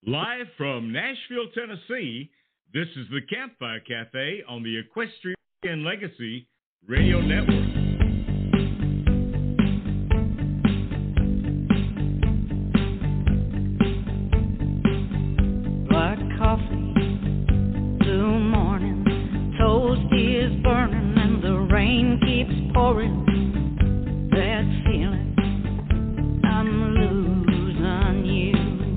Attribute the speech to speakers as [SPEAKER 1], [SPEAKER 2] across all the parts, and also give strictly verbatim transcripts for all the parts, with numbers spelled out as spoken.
[SPEAKER 1] Live from Nashville, Tennessee, this is the Campfire Cafe on the Equestrian Legacy Radio Network.
[SPEAKER 2] Black coffee, blue morning, toast is burning and the rain keeps pouring. That feeling, I'm losing you.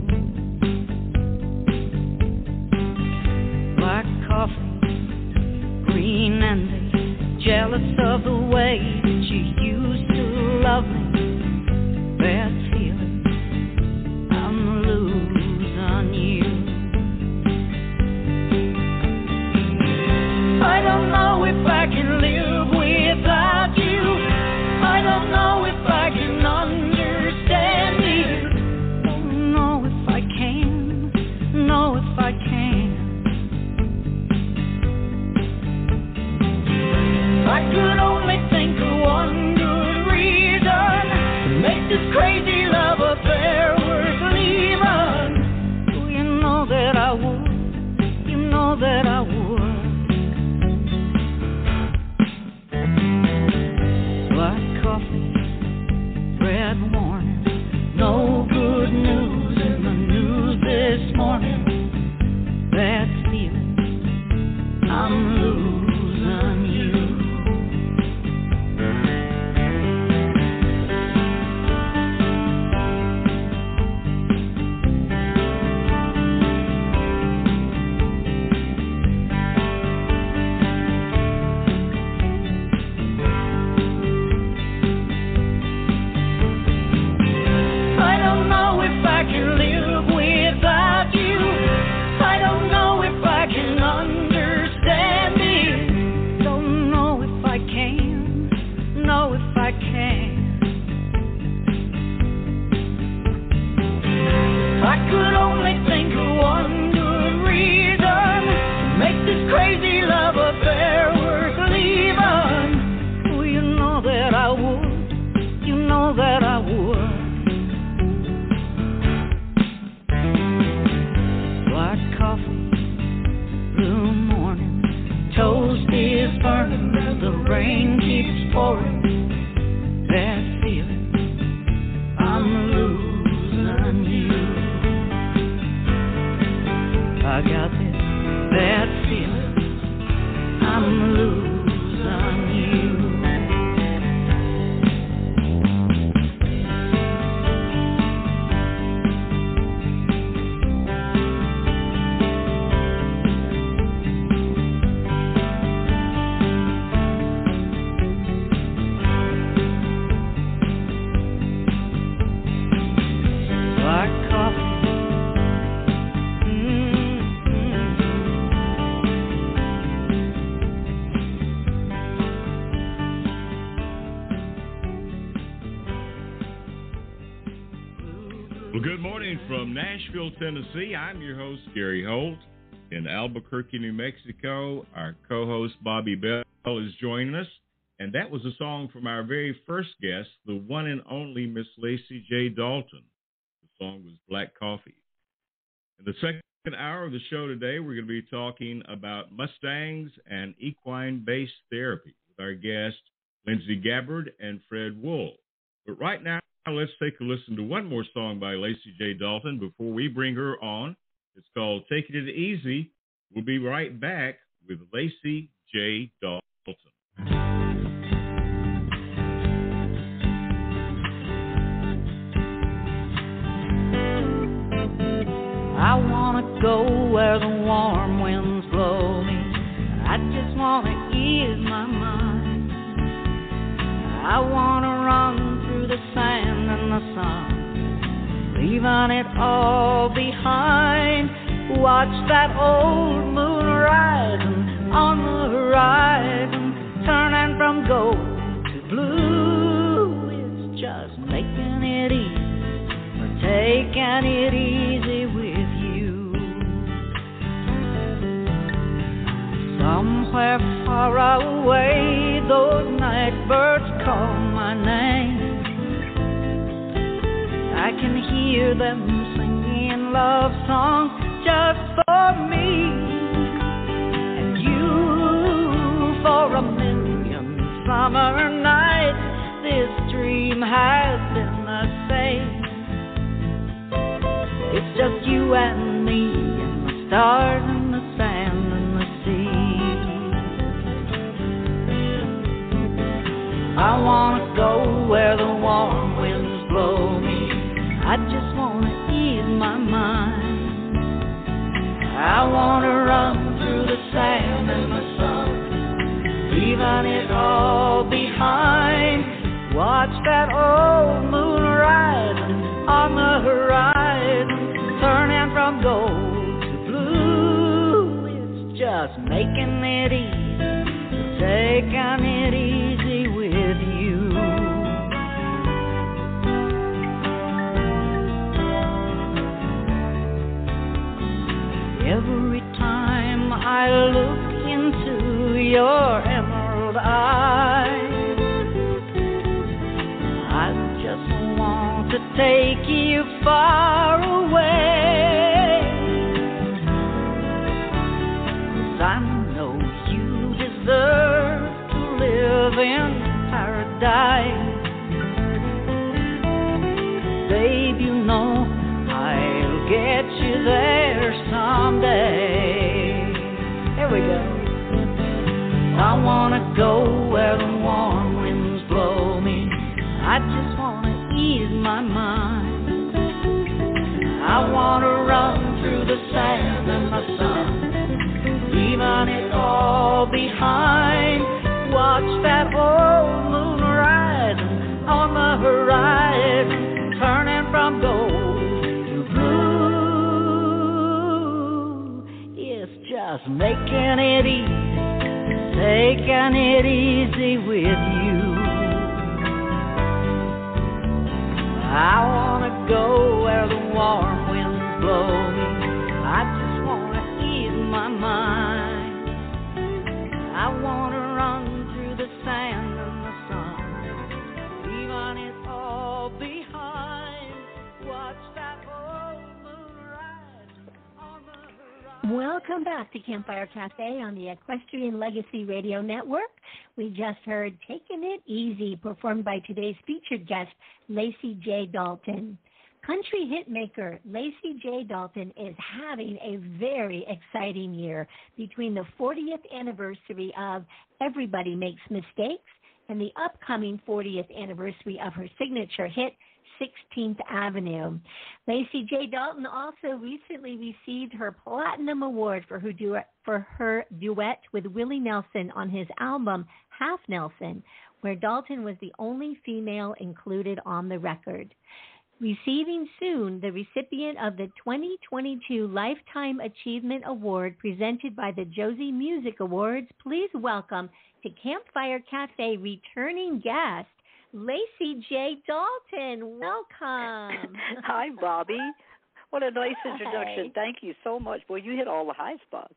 [SPEAKER 2] Black coffee, green and jealous of the way that you used to love me. That feeling, I'm losing you. I don't know if I can live without you. I don't know if I can understand you. Don't know if I can, know if I can. I could only think of one good reason to make this crazy love affair worth leaving. Oh, you know that I would, you know that I would. Black coffee, red warning, no good news in the news this morning. That feeling, I'm losing you. I don't know if I can live without you. I don't know if I can understand it. Don't know if I can, know if I can. I could only think of one good reason to make this crazy love affair worth leaving. Oh, you know that I would, you know that I would. Black coffee, blue morning, toast is burning, the rain keeps pouring. That feeling, I'm losing you. I got this, that feeling, I'm losing you. Black coffee,
[SPEAKER 1] Well, good morning from Nashville, Tennessee. I'm your host, Gary Holt. In Albuquerque, New Mexico, our co-host, Bobby Bell, is joining us. And that was a song from our very first guest, the one and only Miss Lacey J. Dalton. The song was Black Coffee. In the second hour of the show today, we're going to be talking about Mustangs and equine-based therapy with our guests, Lindsay Gabbard and Fred Wool. But right now, let's take a listen to one more song by Lacey J. Dalton before we bring her on. It's called Taking It Easy. We'll be right back with Lacey J. Dalton.
[SPEAKER 2] I wanna go where the warm winds blow me. I just wanna ease my mind. I wanna run through the sand and the sun, leaving it all behind. Watch that old moon rising on the horizon, turning from gold to blue. It's just making it easy, or taking it easy with you. Somewhere far away, those night birds call my name. I can hear them singing love songs just you and me and the stars and the sand and the sea. I wanna go where the warm winds blow me. I just wanna ease my mind. I wanna run through the sand and the sun, leaving it all behind. Watch that old moon rising on the horizon, turning from gold to blue. It's just making it easy, taking it easy with you. Every time I look into your emerald eyes, I just want to take you far away. 'Cause I know you deserve to live in paradise. Babe, you know I'll get you there someday. Here we go. I wanna go where the warm winds blow me. I just wanna ease my mind. I wanna run through the sand and the sun, leaving it all behind. Watch that old moon rising on the horizon, turning from gold to blue. It's just making it easy, taking it easy with you. I wanna go where the warm winds blow me. I just wanna ease my mind. I wanna run through the sand and the sun, leaving it all behind. Watch that old moon rise on the horizon.
[SPEAKER 3] Welcome back to Campfire Cafe on the Equestrian Legacy Radio Network. We just heard Taking It Easy, performed by today's featured guest, Lacey J. Dalton. Country hitmaker Lacey J. Dalton is having a very exciting year between the fortieth anniversary of Everybody Makes Mistakes and the upcoming fortieth anniversary of her signature hit, sixteenth Avenue. Lacey J. Dalton also recently received her Platinum Award for her duet, for her duet with Willie Nelson on his album Half Nelson, where Dalton was the only female included on the record. Receiving soon the recipient of the twenty twenty-two Lifetime Achievement Award presented by the Josie Music Awards, please welcome to Campfire Cafe returning guest, Lacey J. Dalton. Welcome.
[SPEAKER 4] Hi, Bobby. What a nice introduction.
[SPEAKER 3] Hi.
[SPEAKER 4] Thank you so much. Well, you hit all the high spots.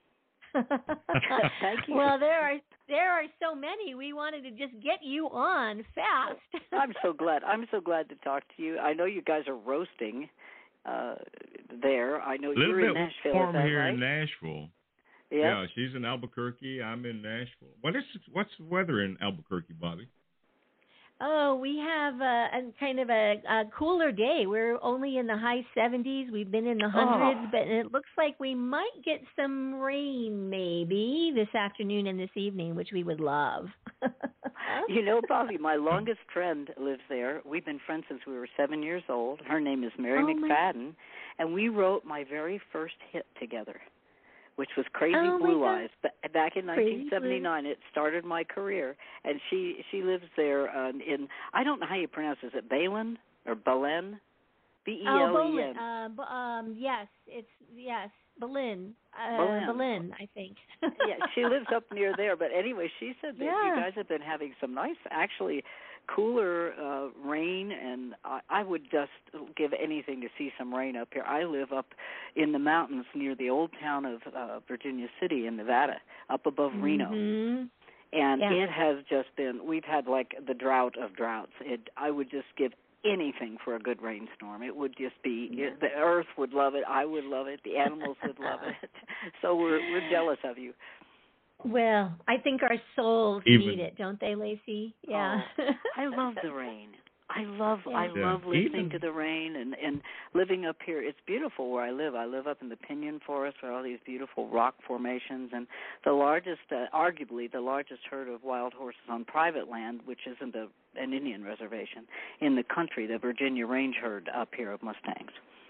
[SPEAKER 4] Thank you.
[SPEAKER 3] Well, there are there are so many. We wanted to just get you on fast.
[SPEAKER 4] I'm so glad. I'm so glad to talk to you. I know you guys are roasting uh, there. I know
[SPEAKER 1] A little
[SPEAKER 4] you're
[SPEAKER 1] bit
[SPEAKER 4] in Nashville.
[SPEAKER 1] warm
[SPEAKER 4] is that
[SPEAKER 1] here
[SPEAKER 4] right?
[SPEAKER 1] in Nashville.
[SPEAKER 4] Yeah.
[SPEAKER 1] Yeah, she's in Albuquerque. I'm in Nashville. What is what's the weather in Albuquerque, Bobby?
[SPEAKER 3] Oh, we have a, a kind of a, a cooler day. We're only in the high seventies. We've been in the hundreds,
[SPEAKER 4] Oh.
[SPEAKER 3] but it looks like we might get some rain maybe this afternoon and this evening, which we would love.
[SPEAKER 4] You know, Bobby, my longest friend lives there. We've been friends since we were seven years old. Her name is Mary
[SPEAKER 3] Oh, my-
[SPEAKER 4] McFadden, and we wrote my very first hit together, which was Crazy
[SPEAKER 3] Oh, my
[SPEAKER 4] Blue
[SPEAKER 3] God.
[SPEAKER 4] Eyes. But back in
[SPEAKER 3] Crazy
[SPEAKER 4] nineteen seventy-nine, it started my career, and she she lives there uh, in, I don't know how you pronounce it. Is it Belen or Belen? B E
[SPEAKER 3] Oh,
[SPEAKER 4] L E
[SPEAKER 3] Bolin.
[SPEAKER 4] N.
[SPEAKER 3] Uh, b- um, yes, it's yes, Berlin. Uh,
[SPEAKER 4] Berlin.
[SPEAKER 3] Berlin, I think.
[SPEAKER 4] Yeah, she lives up near there. But anyway, she said that
[SPEAKER 3] Yeah.
[SPEAKER 4] you guys have been having some nice, actually, cooler uh, rain, and I, I would just give anything to see some rain up here. I live up in the mountains near the old town of uh, Virginia City in Nevada, up above Reno.
[SPEAKER 3] Mm-hmm.
[SPEAKER 4] And
[SPEAKER 3] Yeah.
[SPEAKER 4] it has just been, we've had like the drought of droughts. It, I would just give anything for a good rainstorm. It would just be, it, the earth would love it, I would love it, the animals would love it. So we're we're jealous of you.
[SPEAKER 3] Well, I think our souls
[SPEAKER 1] Even-
[SPEAKER 3] need it, don't they, Lacey? Yeah.
[SPEAKER 4] Oh, I love the rain. I love
[SPEAKER 3] Yeah.
[SPEAKER 4] I
[SPEAKER 1] Yeah.
[SPEAKER 4] love listening
[SPEAKER 1] Even,
[SPEAKER 4] to the rain and, and living up here. It's beautiful where I live. I live up in the Pinyon Forest where all these beautiful rock formations and the largest, uh, arguably the largest herd of wild horses on private land, which isn't a, an Indian reservation, in the country, the Virginia Range herd up here of Mustangs.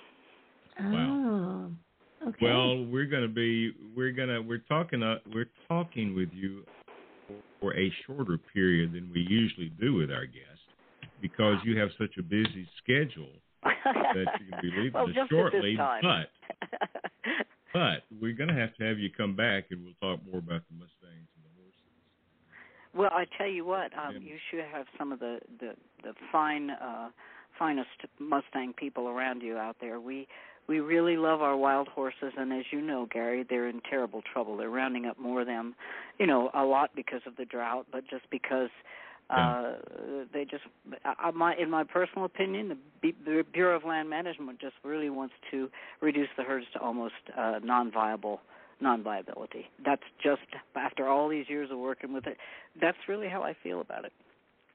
[SPEAKER 1] Wow.
[SPEAKER 3] Oh, okay.
[SPEAKER 1] well, we're going to be, we're going to, we're talking, uh, we're talking with you for a shorter period than we usually do with our guests because you have such a busy schedule that you're going to be leaving
[SPEAKER 4] well,
[SPEAKER 1] us
[SPEAKER 4] just
[SPEAKER 1] shortly.
[SPEAKER 4] At this time.
[SPEAKER 1] But, but we're going to have to have you come back and we'll talk more about the Mustangs and the horses.
[SPEAKER 4] Well, I tell you what, um,
[SPEAKER 1] And-
[SPEAKER 4] you should have some of the the, the fine, uh, finest Mustang people around you out there. We we really love our wild horses, and as you know, Gary, they're in terrible trouble. They're rounding up more of them, you know, a lot because of the drought, but just because uh, yeah. they just, uh, my in my personal opinion, the, B- the Bureau of Land Management just really wants to reduce the herds to almost uh, non-viable. non-viability. That's just, after all these years of working with it, that's really how I feel about it.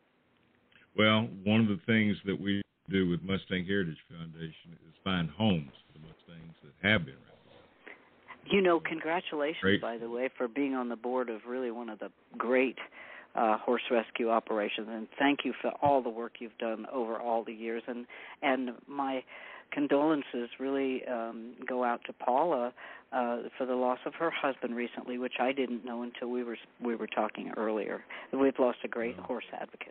[SPEAKER 1] Well, one of the things that we do with Mustang Heritage Foundation is find homes for the Mustangs that have been around.
[SPEAKER 4] You know, congratulations,
[SPEAKER 1] Great.
[SPEAKER 4] by the way, for being on the board of really one of the great uh, horse rescue operations, and thank you for all the work you've done over all the years. And, and my condolences really um, go out to Paula uh, for the loss of her husband recently, which I didn't know until we were we were talking earlier. We've lost a great
[SPEAKER 1] Yeah.
[SPEAKER 4] horse advocate.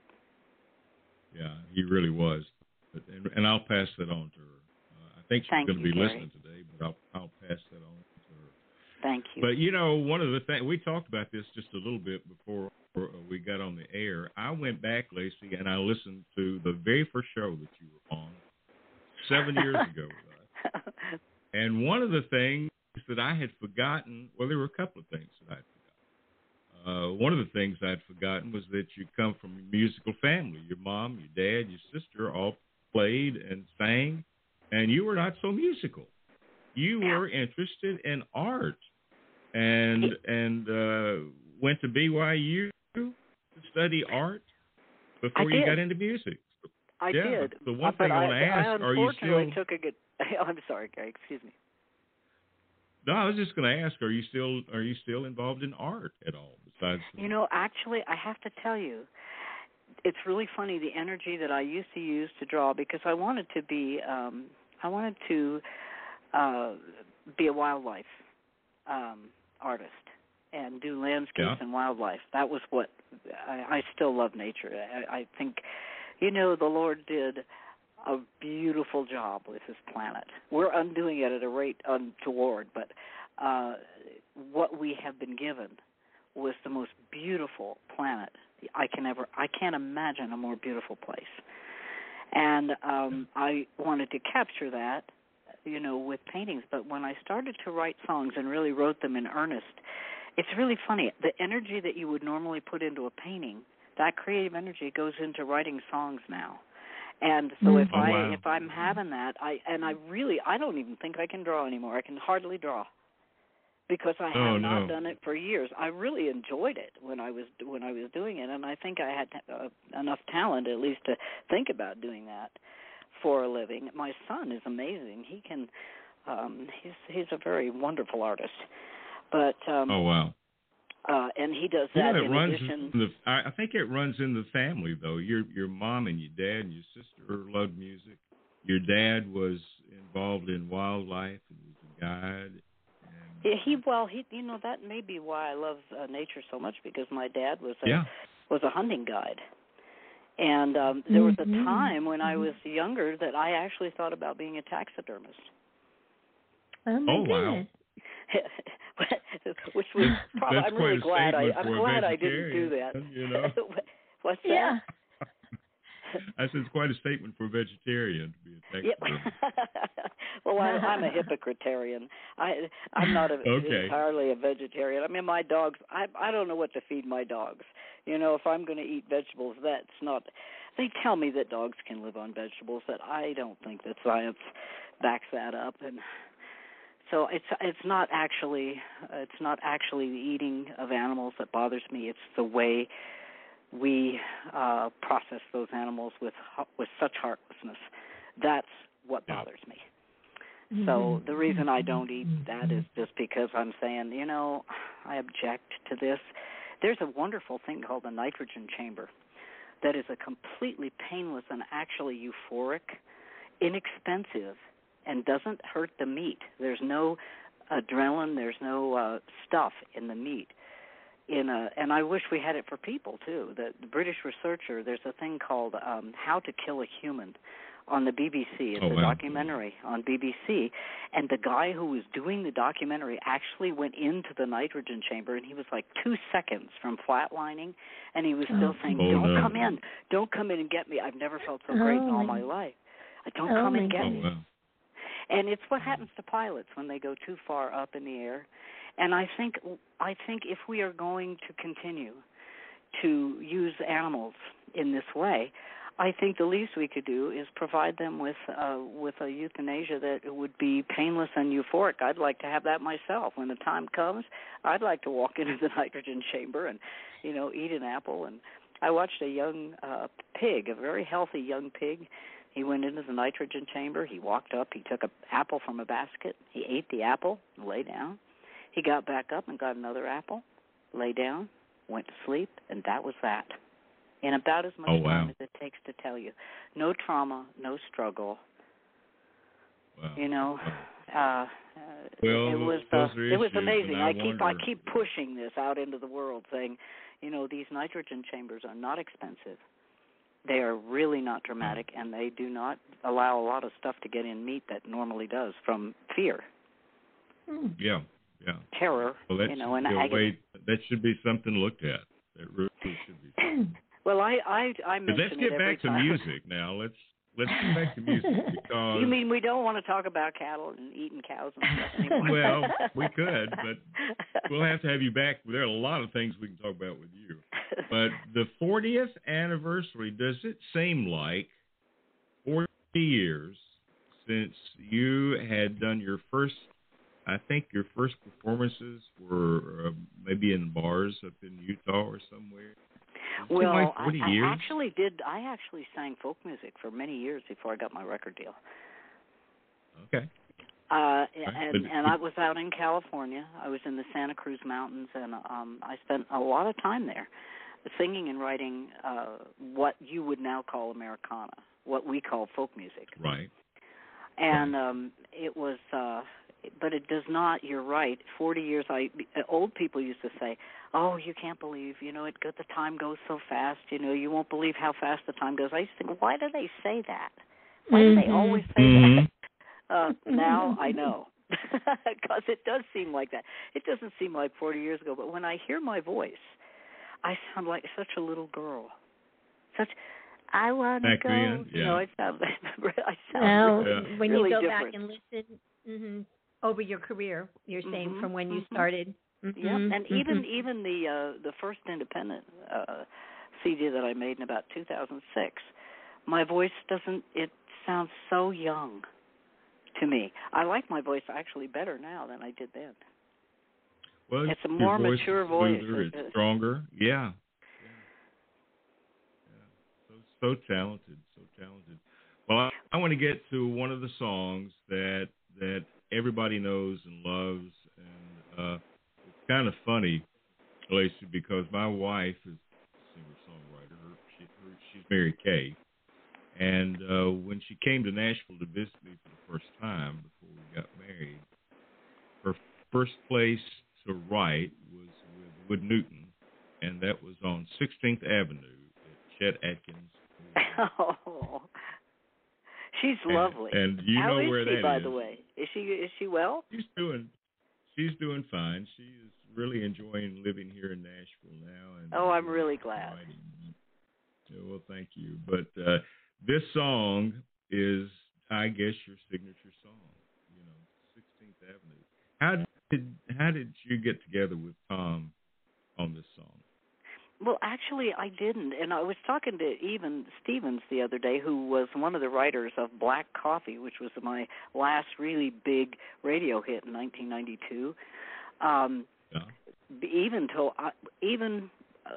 [SPEAKER 1] Yeah, he really was. But, and, and I'll pass that on to her. Uh, I think she's
[SPEAKER 4] Thank
[SPEAKER 1] going to
[SPEAKER 4] you,
[SPEAKER 1] be
[SPEAKER 4] Gary.
[SPEAKER 1] listening today, but I'll, I'll pass that on to her.
[SPEAKER 4] Thank you.
[SPEAKER 1] But, you know, one of the things, we talked about this just a little bit before we got on the air. I went back, Lacey, and I listened to the very first show that you were on seven years ago with us. And one of the things that I had forgotten, well, there were a couple of things that I had forgotten. Uh, one of the things I'd forgotten was that you come from a musical family. Your mom, your dad, your sister all played and sang, and you were not so musical. You were interested in art and and uh, went to B Y U to study art before you got into music.
[SPEAKER 4] I
[SPEAKER 1] yeah,
[SPEAKER 4] did.
[SPEAKER 1] The one
[SPEAKER 4] but
[SPEAKER 1] thing I, I want to ask,
[SPEAKER 4] I
[SPEAKER 1] are you
[SPEAKER 4] unfortunately
[SPEAKER 1] still...
[SPEAKER 4] took a good... Oh, I'm sorry, Gary. Excuse me.
[SPEAKER 1] No, I was just going to ask, are you still are you still involved in art at all? Besides, the...
[SPEAKER 4] You know, actually, I have to tell you, it's really funny the energy that I used to use to draw, because I wanted to be, um, I wanted to uh, be a wildlife um, artist and do landscapes
[SPEAKER 1] yeah.
[SPEAKER 4] and wildlife. That was what I, I still love nature. I, I think, you know, the Lord did a beautiful job with his planet. We're undoing it at a rate untoward, but uh, what we have been given was the most beautiful planet I can ever. I can't imagine a more beautiful place. And um, I wanted to capture that, you know, with paintings. But when I started to write songs and really wrote them in earnest, it's really funny. The energy that you would normally put into a painting, that creative energy goes into writing songs now. And so if
[SPEAKER 1] oh,
[SPEAKER 4] I
[SPEAKER 1] wow.
[SPEAKER 4] if I'm having that, I and I really I don't even think I can draw anymore. I can hardly draw because I have
[SPEAKER 1] oh,
[SPEAKER 4] not
[SPEAKER 1] no.
[SPEAKER 4] done it for years. I really enjoyed it when I was when I was doing it, and I think I had uh, enough talent at least to think about doing that for a living. My son is amazing. He can um, he's he's a very wonderful artist. But um,
[SPEAKER 1] oh wow.
[SPEAKER 4] Uh, and he does
[SPEAKER 1] You
[SPEAKER 4] that
[SPEAKER 1] know, it
[SPEAKER 4] in
[SPEAKER 1] runs
[SPEAKER 4] addition.
[SPEAKER 1] in the, I I think it runs in the family, though. Your your mom and your dad and your sister loved music. Your dad was involved in wildlife and was a guide. And,
[SPEAKER 4] Yeah, he well, he you know that may be why I love uh, nature so much, because my dad was a
[SPEAKER 1] yeah.
[SPEAKER 4] was a hunting guide, and um, there was a
[SPEAKER 3] Mm-hmm.
[SPEAKER 4] time when I was younger that I actually thought about being a taxidermist.
[SPEAKER 3] Oh, my
[SPEAKER 1] Oh, wow.
[SPEAKER 3] goodness.
[SPEAKER 4] Which was probably
[SPEAKER 1] That's
[SPEAKER 4] I'm
[SPEAKER 1] quite
[SPEAKER 4] really
[SPEAKER 1] a
[SPEAKER 4] glad I
[SPEAKER 1] statement
[SPEAKER 4] I'm
[SPEAKER 1] for a
[SPEAKER 4] glad I didn't do that.
[SPEAKER 1] vegetarian, you know.
[SPEAKER 4] What's that?
[SPEAKER 3] Yeah.
[SPEAKER 1] I said it's quite a statement for a vegetarian to be a taxidermist.
[SPEAKER 4] Yep. Well, I, I'm a hypocriterian. I I'm not a,
[SPEAKER 1] Okay.
[SPEAKER 4] entirely a vegetarian. I mean, my dogs. I I don't know what to feed my dogs. You know, if I'm going to eat vegetables, that's not. They tell me that dogs can live on vegetables. That I don't think that science backs that up, and so it's it's not actually it's not actually the eating of animals that bothers me. It's the way we uh, process those animals with with such heartlessness. That's what
[SPEAKER 1] yeah.
[SPEAKER 4] bothers me. So the reason I don't eat that is just because I'm saying, you know, I object to this. There's a wonderful thing called the nitrogen chamber that is a completely painless and actually euphoric, inexpensive, and doesn't hurt the meat. There's no adrenaline, there's no uh, stuff in the meat. In a, and I wish we had it for people, too. The, the British researcher, there's a thing called um, How to Kill a Human on the B B C. It's
[SPEAKER 1] oh,
[SPEAKER 4] a
[SPEAKER 1] wow.
[SPEAKER 4] documentary on B B C. And the guy who was doing the documentary actually went into the nitrogen chamber, and he was like two seconds from flatlining, and he was still saying,
[SPEAKER 1] oh,
[SPEAKER 4] don't
[SPEAKER 1] no.
[SPEAKER 4] come in. Don't come in and get me. I've never felt so great
[SPEAKER 3] oh,
[SPEAKER 4] in all
[SPEAKER 3] my.
[SPEAKER 4] my life. Don't
[SPEAKER 3] oh,
[SPEAKER 4] come and get
[SPEAKER 1] oh,
[SPEAKER 4] me.
[SPEAKER 1] wow.
[SPEAKER 4] And it's what happens to pilots when they go too far up in the air. And I think I think if we are going to continue to use animals in this way, I think the least we could do is provide them with uh, with a euthanasia that would be painless and euphoric. I'd like to have that myself. When the time comes, I'd like to walk into the nitrogen chamber and, you know, eat an apple. And I watched a young uh, pig, a very healthy young pig. He went into the nitrogen chamber. He walked up. He took an apple from a basket. He ate the apple, lay down. He got back up and got another apple, lay down, went to sleep, and that was that. In about as much
[SPEAKER 1] oh, wow.
[SPEAKER 4] time as it takes to tell you. No trauma, no struggle.
[SPEAKER 1] Wow.
[SPEAKER 4] You know, uh,
[SPEAKER 1] well,
[SPEAKER 4] it was
[SPEAKER 1] those
[SPEAKER 4] uh,
[SPEAKER 1] are
[SPEAKER 4] it was
[SPEAKER 1] issues,
[SPEAKER 4] amazing.
[SPEAKER 1] I,
[SPEAKER 4] I keep
[SPEAKER 1] wonder...
[SPEAKER 4] I keep pushing this out into the world, saying, you know, these nitrogen chambers are not expensive. They are really not dramatic, and they do not allow a lot of stuff to get in meat that normally does from fear.
[SPEAKER 1] Yeah, yeah.
[SPEAKER 4] Terror,
[SPEAKER 1] well, that
[SPEAKER 4] you know,
[SPEAKER 1] should
[SPEAKER 4] and
[SPEAKER 1] be a
[SPEAKER 4] agony.
[SPEAKER 1] way, that should be something looked at. It really should be.
[SPEAKER 4] Well, I I, I
[SPEAKER 1] but
[SPEAKER 4] mention
[SPEAKER 1] let's get
[SPEAKER 4] it every
[SPEAKER 1] back to
[SPEAKER 4] time.
[SPEAKER 1] music now. Let's let's get back to music because.
[SPEAKER 4] You mean we don't want to talk about cattle and eating cows and stuff anymore?
[SPEAKER 1] Well, we could, but we'll have to have you back. There are a lot of things we can talk about with you. But the fortieth anniversary, does it seem like forty years since you had done your first, I think your first performances were uh, maybe in bars up in Utah or somewhere?
[SPEAKER 4] Well,
[SPEAKER 1] like forty
[SPEAKER 4] I,
[SPEAKER 1] years?
[SPEAKER 4] I actually did. I actually sang folk music for many years before I got my record deal.
[SPEAKER 1] Okay.
[SPEAKER 4] Uh,
[SPEAKER 1] right.
[SPEAKER 4] and,
[SPEAKER 1] but,
[SPEAKER 4] and I was out in California. I was in the Santa Cruz Mountains, and um, I spent a lot of time there singing and writing uh, what you would now call Americana, what we call folk music.
[SPEAKER 1] Right.
[SPEAKER 4] And
[SPEAKER 1] right.
[SPEAKER 4] Um, it was, uh, but it does not, you're right, forty years, I, old people used to say, oh, you can't believe, you know, it the time goes so fast, you know, you won't believe how fast the time goes. I used to think, why do they say that? Why
[SPEAKER 3] mm-hmm.
[SPEAKER 4] do they always say
[SPEAKER 1] mm-hmm.
[SPEAKER 4] that? Uh, now I know, because it does seem like that. It doesn't seem like forty years ago, but when I hear my voice, I sound like such a little girl. Such, I want to go.
[SPEAKER 1] Then, yeah.
[SPEAKER 4] You know, I sound, I sound
[SPEAKER 3] well,
[SPEAKER 4] really,
[SPEAKER 3] when
[SPEAKER 4] really
[SPEAKER 3] you go
[SPEAKER 4] different.
[SPEAKER 3] back and listen mm-hmm, over your career, you're saying
[SPEAKER 4] mm-hmm,
[SPEAKER 3] from when you
[SPEAKER 4] mm-hmm.
[SPEAKER 3] started. Mm-hmm,
[SPEAKER 4] yeah, and
[SPEAKER 3] mm-hmm.
[SPEAKER 4] even even the uh, the first independent uh, C D that I made in about two thousand six, my voice doesn't. It sounds so young to me. I like my voice actually better now than I did then.
[SPEAKER 1] Well,
[SPEAKER 4] it's a more
[SPEAKER 1] voice
[SPEAKER 4] mature
[SPEAKER 1] is
[SPEAKER 4] voice.
[SPEAKER 1] Smoother, it's stronger. Yeah. yeah. yeah. So, so talented, so talented. Well, I, I want to get to one of the songs that that everybody knows and loves, and uh, it's kind of funny, Lacey, because my wife is a singer-songwriter. Her, she, her, she's Mary Kay. And uh, when she came to Nashville to visit me for the first time before we got married, her first place to write was with Wood Newton, and that was on sixteenth Avenue at Chet Atkins.
[SPEAKER 4] Oh, she's
[SPEAKER 1] and,
[SPEAKER 4] lovely.
[SPEAKER 1] And you
[SPEAKER 4] How
[SPEAKER 1] know
[SPEAKER 4] is
[SPEAKER 1] where
[SPEAKER 4] she,
[SPEAKER 1] that
[SPEAKER 4] by
[SPEAKER 1] is.
[SPEAKER 4] the way? Is she is she well?
[SPEAKER 1] She's doing she's doing fine. She is really enjoying living here in Nashville now. And
[SPEAKER 4] oh, I'm really glad.
[SPEAKER 1] Yeah, well, thank you. But uh, this song is, I guess, your signature song. You know, sixteenth Avenue. How did how did you get together with Tom on this song?
[SPEAKER 4] Well, actually, I didn't. And I was talking to Even Stevens the other day, who was one of the writers of Black Coffee, which was my last really big radio hit in nineteen ninety-two. Um,
[SPEAKER 1] yeah.
[SPEAKER 4] Even told, uh, even uh,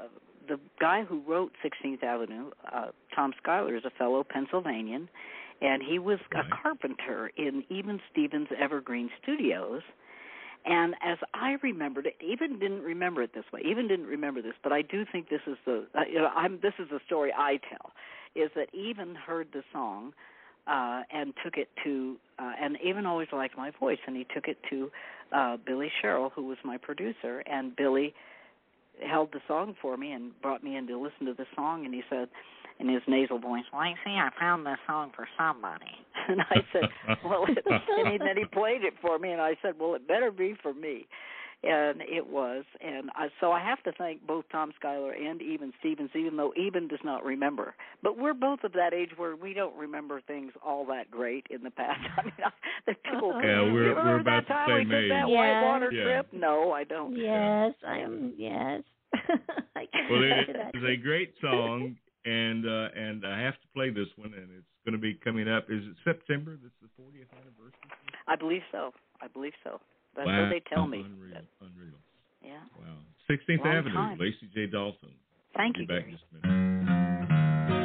[SPEAKER 4] the guy who wrote sixteenth Avenue, uh, Tom Schuyler, is a fellow Pennsylvanian, and he was right. a carpenter in Even Stevens Evergreen Studios. And as I remembered it, Even didn't remember it this way. Even didn't remember this, but I do think this is the uh, you know I'm this is the story I tell, is that Even heard the song uh, and took it to uh, and Even always liked my voice, and he took it to uh, Billy Sherrill, who was my producer, and Billy held the song for me and brought me in to listen to the song, and he said, in his nasal voice, "Lacey, I found this song for somebody." And I said, well, it, and he, then he played it for me, and I said, well, it better be for me. And it was. And I, so I have to thank both Tom Schuyler and Even Stevens, even though Even does not remember. But we're both of that age where we don't remember things all that great in the past. I mean, I, the people,
[SPEAKER 1] yeah, we're, we're about
[SPEAKER 4] that time
[SPEAKER 1] the
[SPEAKER 4] we
[SPEAKER 1] same
[SPEAKER 4] took
[SPEAKER 1] age.
[SPEAKER 4] that
[SPEAKER 3] Yeah.
[SPEAKER 4] whitewater
[SPEAKER 1] yeah.
[SPEAKER 4] trip? No, I don't.
[SPEAKER 3] Yes, I am. Yes. I can
[SPEAKER 1] Well,
[SPEAKER 3] relate
[SPEAKER 1] it
[SPEAKER 3] to that.
[SPEAKER 1] is a great song, and uh, and I have to play this one, and it's going to be coming up. Is it September? This is the fortieth anniversary?
[SPEAKER 4] I believe so. I believe so. That's
[SPEAKER 1] wow.
[SPEAKER 4] what they tell me.
[SPEAKER 1] Unreal. Unreal.
[SPEAKER 4] Yeah.
[SPEAKER 1] Wow. sixteenth
[SPEAKER 4] Long
[SPEAKER 1] Avenue,
[SPEAKER 4] time.
[SPEAKER 1] Lacey J. Dalton.
[SPEAKER 4] Thank
[SPEAKER 1] I'll
[SPEAKER 4] you,
[SPEAKER 1] be back
[SPEAKER 4] Gary.
[SPEAKER 1] in just a minute.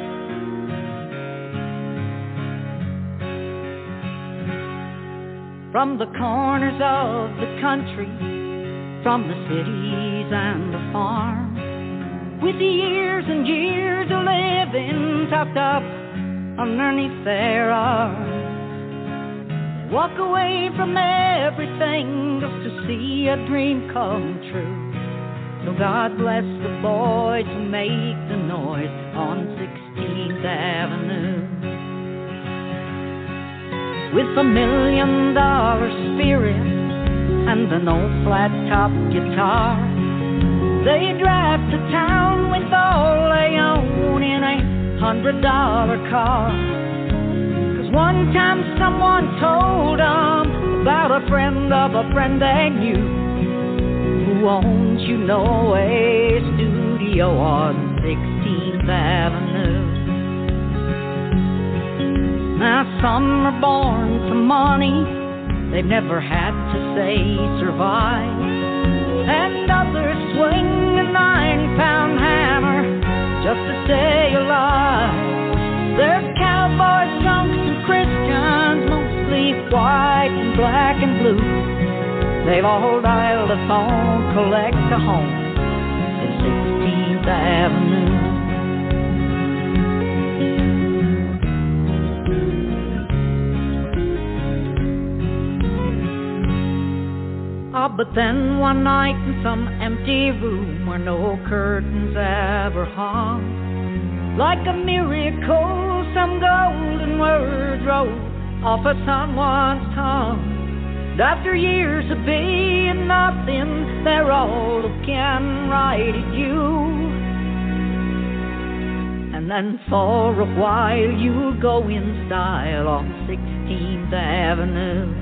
[SPEAKER 2] From the corners of the country, from the cities and the farms, with the years and years of living tucked up underneath their arms, they walk away from everything just to see a dream come true. So God bless the boys who make the noise on sixteenth Avenue. With a million dollar spirit and an old flat top guitar, they drive to town with all they own in a hundred dollar car. Cause one time someone told them about a friend of a friend they knew, who owns, you know, a studio on sixteenth Avenue. Now some are born to money, they've never had to say survive, and others swing a nine-pound hammer just to stay alive. There's cowboys, drunks, and Christians, mostly white and black and blue. They've all dialed a phone, collect a home to sixteenth Avenue. Ah, but then one night in some empty room where no curtains ever hung, like a miracle, some golden words rolled off of someone's tongue. And after years of being nothing, they're all looking right at you. And then for a while you'll go in style on sixteenth Avenue.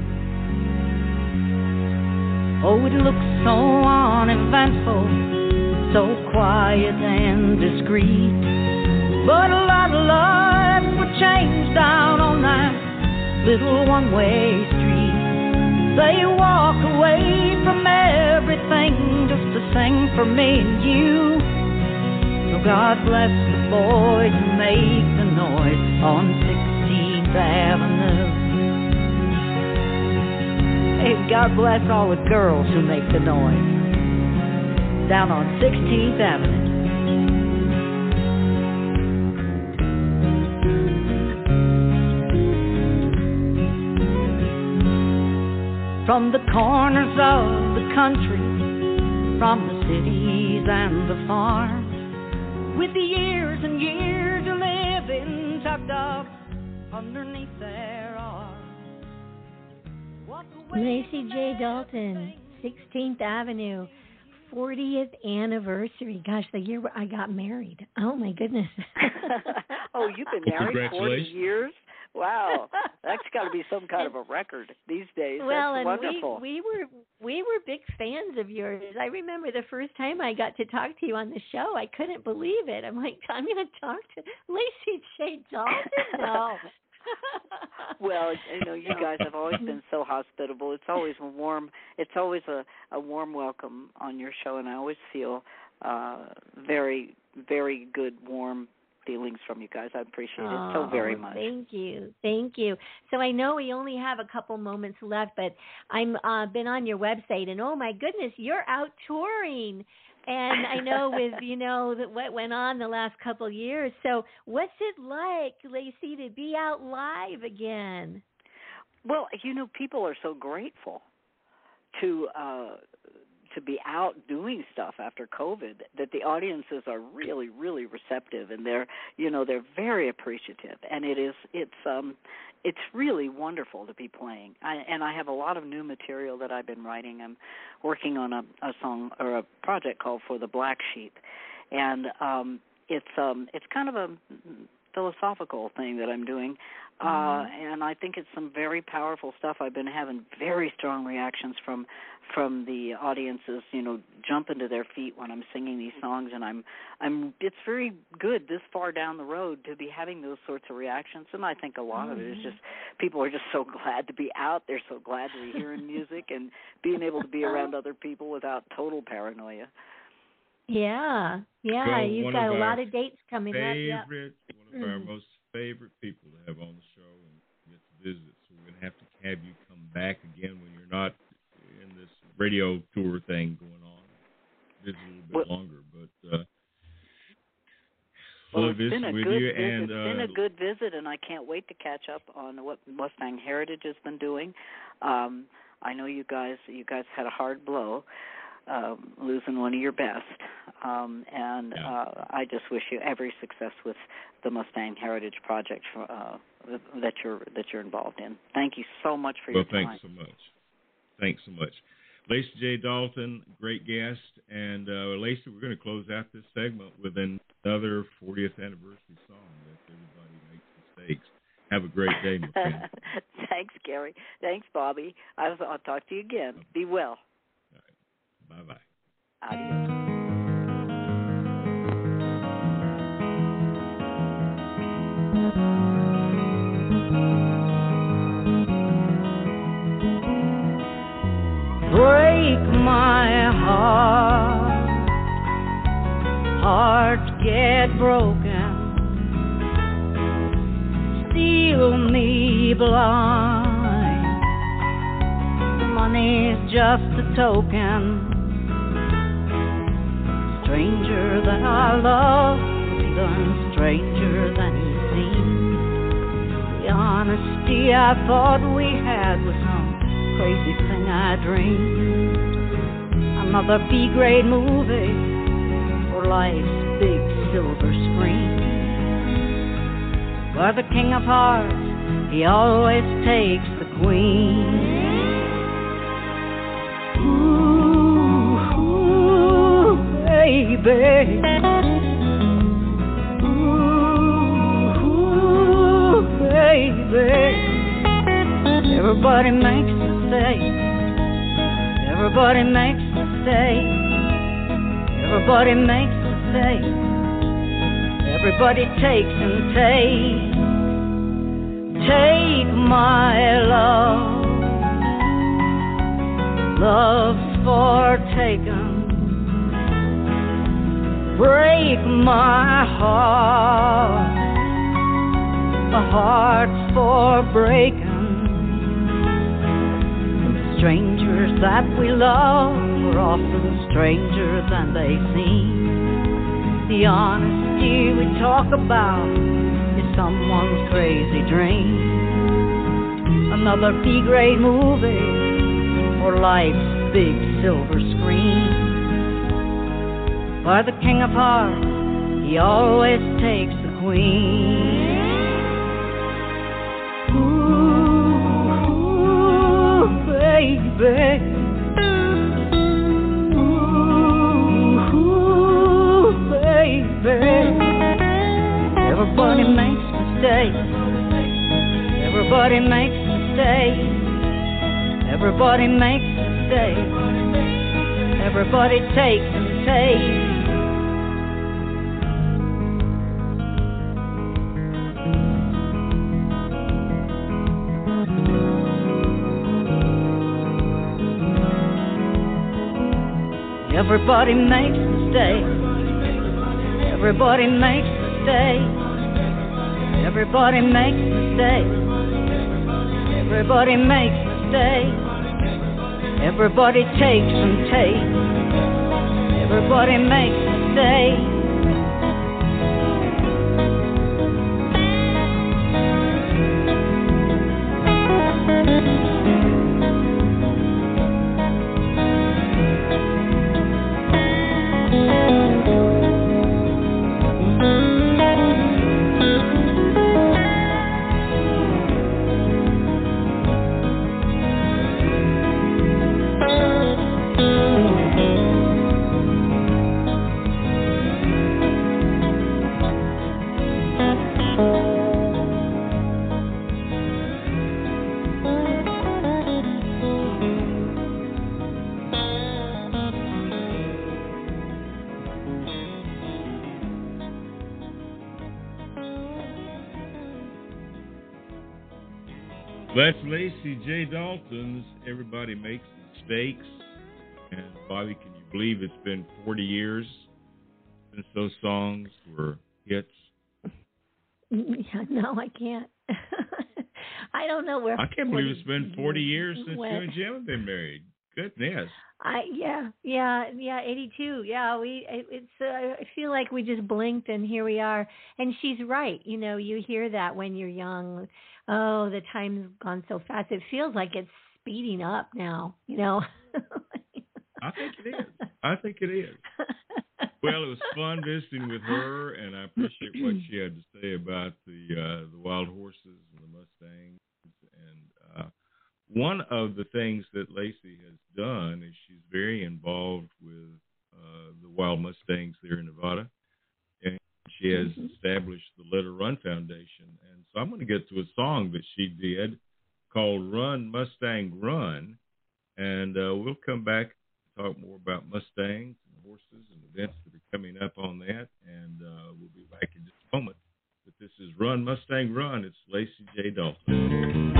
[SPEAKER 2] Oh, it looks so uneventful, so quiet and discreet, but a lot of lives were changed down on that little one-way street. They walk away from everything just to sing for me and you. So God bless the boys who make the noise on sixteenth Avenue. Hey, God bless all the girls who make the noise down on sixteenth Avenue. From the corners of the country, from the cities and the farms, with the years and years of living tucked up underneath their arms.
[SPEAKER 3] Lacey J. Dalton, sixteenth Avenue, fortieth anniversary. Gosh, the year I got married. Oh, my goodness.
[SPEAKER 4] Oh, you've been
[SPEAKER 1] Well,
[SPEAKER 4] married forty
[SPEAKER 1] congratulations.
[SPEAKER 4] years? Wow. That's got to be some kind of a record these days.
[SPEAKER 3] Well,
[SPEAKER 4] That's
[SPEAKER 3] and
[SPEAKER 4] wonderful.
[SPEAKER 3] we we were we were big fans of yours. I remember the first time I got to talk to you on the show, I couldn't believe it. I'm like, I'm going to talk to Lacey J. Dalton? No.
[SPEAKER 4] Well, you know, you guys have always been so hospitable. It's always a warm, it's always a, a warm welcome on your show, and I always feel uh, very very good, warm feelings from you guys. I appreciate
[SPEAKER 3] oh,
[SPEAKER 4] it so very much.
[SPEAKER 3] Thank you. Thank you. So I know we only have a couple moments left, but I'm uh, been on your website, and oh my goodness, you're out touring. And I know with, you know, what went on the last couple of years. So what's it like, Lacy, to be out live again?
[SPEAKER 4] Well, you know, people are so grateful to uh, to be out doing stuff after COVID that the audiences are really, really receptive, and they're, you know, they're very appreciative. And it is, it's, um, it's really wonderful to be playing. I, and I have a lot of new material that I've been writing. I'm working on a, a song or a project called For the Black Sheep, and um, it's um, it's kind of a philosophical thing that I'm doing, uh, mm-hmm. and I think it's some very powerful stuff. I've been having very strong reactions from from the audiences, you know, jumping to their feet when I'm singing these songs, and I'm I'm it's very good this far down the road to be having those sorts of reactions, and I think a lot mm-hmm. of it is just people are just so glad to be out. They're so glad to be hearing music and being able to be around other people without total paranoia.
[SPEAKER 3] Yeah, yeah,
[SPEAKER 1] well,
[SPEAKER 3] you've got a lot of dates coming
[SPEAKER 1] favorite,
[SPEAKER 3] up. Yep.
[SPEAKER 1] One of mm. our most favorite people to have on the show and get to visit. So we're going to have to have you come back again when you're not in this radio tour thing going on. Visit a little bit well, longer, but uh,
[SPEAKER 4] well,
[SPEAKER 1] love
[SPEAKER 4] it's been a
[SPEAKER 1] with
[SPEAKER 4] good
[SPEAKER 1] you.
[SPEAKER 4] visit.
[SPEAKER 1] And, uh,
[SPEAKER 4] it's been a good visit, and I can't wait to catch up on what Mustang Heritage has been doing. Um, I know you guys, you guys had a hard blow. Um, losing one of your best, um, and
[SPEAKER 1] yeah.
[SPEAKER 4] uh, I just wish you every success with the Mustang Heritage Project for, uh, that you're that you're involved in. Thank you so much for
[SPEAKER 1] well,
[SPEAKER 4] your time.
[SPEAKER 1] Well, thanks so much. Thanks so much, Lacy J. Dalton, great guest, and uh, Lacy, we're going to close out this segment with another fortieth anniversary song that everybody makes mistakes. Have a great day, my friend.
[SPEAKER 4] Thanks, Gary. Thanks, Bobby. I'll, I'll talk to you again. Okay. Be well.
[SPEAKER 1] Bye-bye.
[SPEAKER 4] Adios.
[SPEAKER 2] Break my heart, hearts get broken, steal me blind, money's just a token. Stranger that I love, even stranger than he seemed. The honesty I thought we had was some crazy thing I dreamed. Another B-grade movie for life's big silver screen, where the king of hearts, he always takes the queen. Baby, ooh, ooh, baby. Everybody makes mistakes. Everybody makes mistakes. Everybody makes mistakes. Everybody takes and takes. Take my love. Love's forsaken. Break my heart, my heart's for breaking. The strangers that we love are often stranger than they seem. The honesty we talk about is someone's crazy dream. Another B-grade movie for life's big silver screen, where the king of hearts, he always takes the queen. Ooh, ooh, baby. Ooh, ooh, baby. Everybody makes mistakes. Everybody makes mistakes. Everybody makes mistakes. Everybody takes and takes. Everybody makes mistakes. Everybody makes mistakes. Everybody makes mistakes. Everybody makes mistakes. Everybody takes and takes. Everybody makes mistakes.
[SPEAKER 1] That's Lacey J. Dalton's Everybody Makes Mistakes. And Bobby, can you believe it's been forty years since those songs were hits?
[SPEAKER 3] Yeah, no, I can't. I don't know where.
[SPEAKER 1] I can't believe it's been forty years since
[SPEAKER 3] went.
[SPEAKER 1] you and Jim have been married. Goodness.
[SPEAKER 3] I yeah yeah yeah eighty-two yeah we it, it's uh, I feel like we just blinked and here we are, and she's right. You know, you hear that when you're young. Oh, the time's gone so fast. It feels like it's speeding up now. You know.
[SPEAKER 1] I think it is. I think it is. Well, it was fun visiting with her, and I appreciate what she had to say about the uh, the wild horses and the Mustangs. And uh, one of the things that Lacey has done is she's very involved with uh, the wild Mustangs there in Nevada, and she has mm-hmm. established the Let Her Run Foundation. And so I'm going to get to a song that she did called "Run Mustang Run," and uh, we'll come back and talk more about Mustangs and horses and events that are coming up on that, and uh, we'll be back in just a moment. But this is Run Mustang Run. It's Lacey J. Dalton.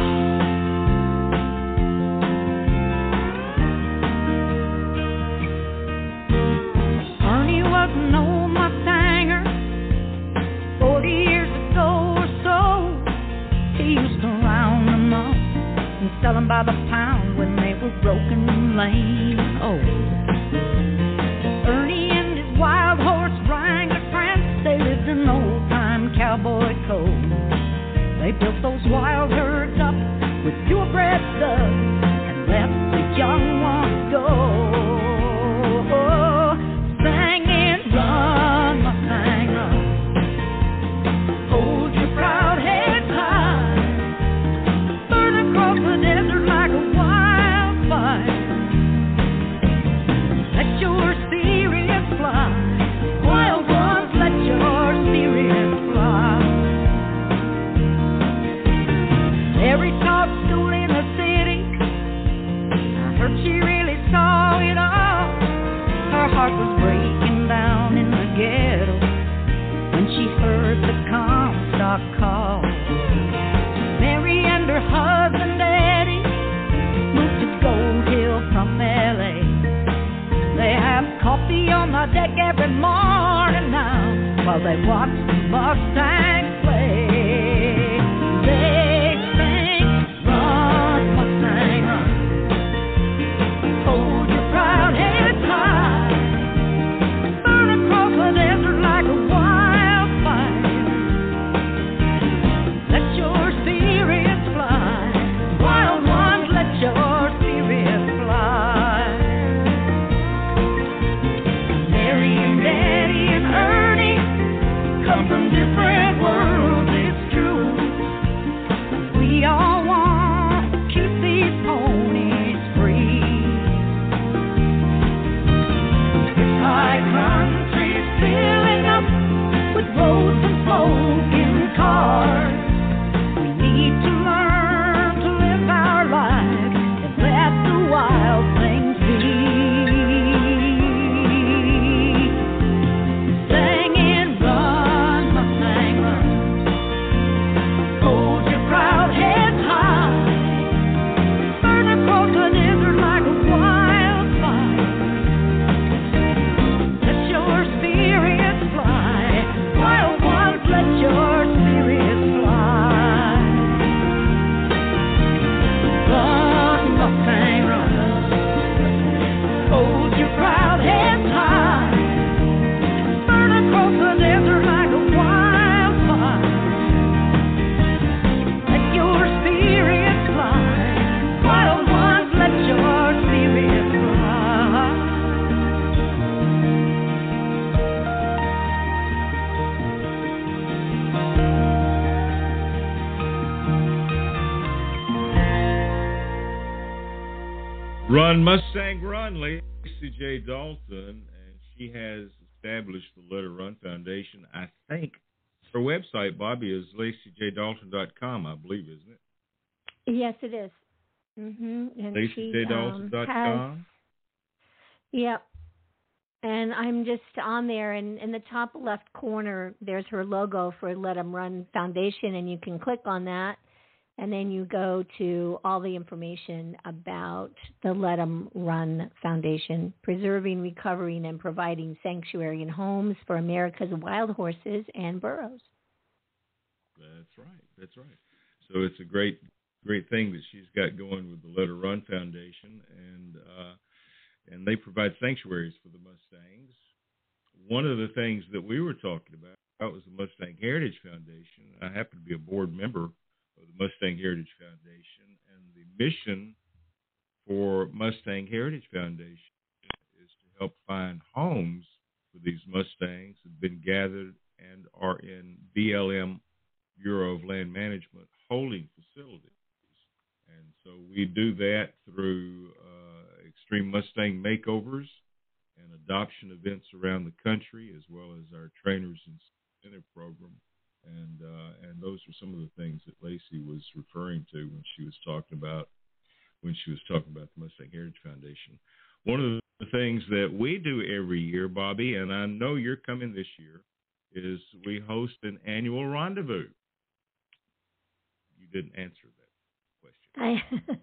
[SPEAKER 2] Ernie was an old Mustanger, forty years ago or so. He used to round them up and sell them by the pound when they were broken and lame and old. Ernie and his wild horse Wrangler friends, they lived in old-time cowboy code. They built those wild herds up with purebred blood and let the young ones go. Singing, run, Mustang, run. Hold your proud head high. Burn across the desert like a wildfire. Let your spirit fly. Wild ones, let your spirit fly. Mary taught school in the city. I heard she really saw it all. Her heart was breaking down in the ghetto when she heard the Comstock call. Mary and her husband Eddie moved to Gold Hill from L A. They have coffee on the deck every morning now while they watch the Mustangs play. They sing, run, Mustang, run. Hold your proud head high. Burn across the desert like a wildfire. Let your spirits fly. Wild ones, let your spirits fly. Mary and Daddy and Ernie come from different worlds.
[SPEAKER 1] Run, Mustang, Run, Lacey J. Dalton, and she has established the Let Her Run Foundation. I think her website, Bobby, is lacy j dalton dot com, I believe, isn't it?
[SPEAKER 3] Yes, it is. Mm-hmm.
[SPEAKER 1] lacy j dalton dot com? Um,
[SPEAKER 3] yep. And I'm just on there, and in the top left corner, there's her logo for Let 'em Run Foundation, and you can click on that, and then you go to all the information about the Let 'em Run Foundation, preserving, recovering, and providing sanctuary and homes for America's wild horses and burros.
[SPEAKER 1] That's right. That's right. So it's a great, great thing that she's got going with the Let Her Run Foundation, and uh, and they provide sanctuaries for the Mustangs. One of the things that we were talking about was the Mustang Heritage Foundation. I happen to be a board member of the Mustang Heritage Foundation, and the mission for Mustang Heritage Foundation is to help find homes for these Mustangs that have been gathered and are in B L M, Bureau of Land Management, holding facilities. And so we do that through uh, Extreme Mustang makeovers and adoption events around the country, as well as our Trainers Incentive Program. And uh, and those are some of the things that Lacey was referring to when she was talking about when she was talking about the Mustang Heritage Foundation. One of the things that we do every year, Bobby, and I know you're coming this year, is we host an annual rendezvous. You didn't answer that question.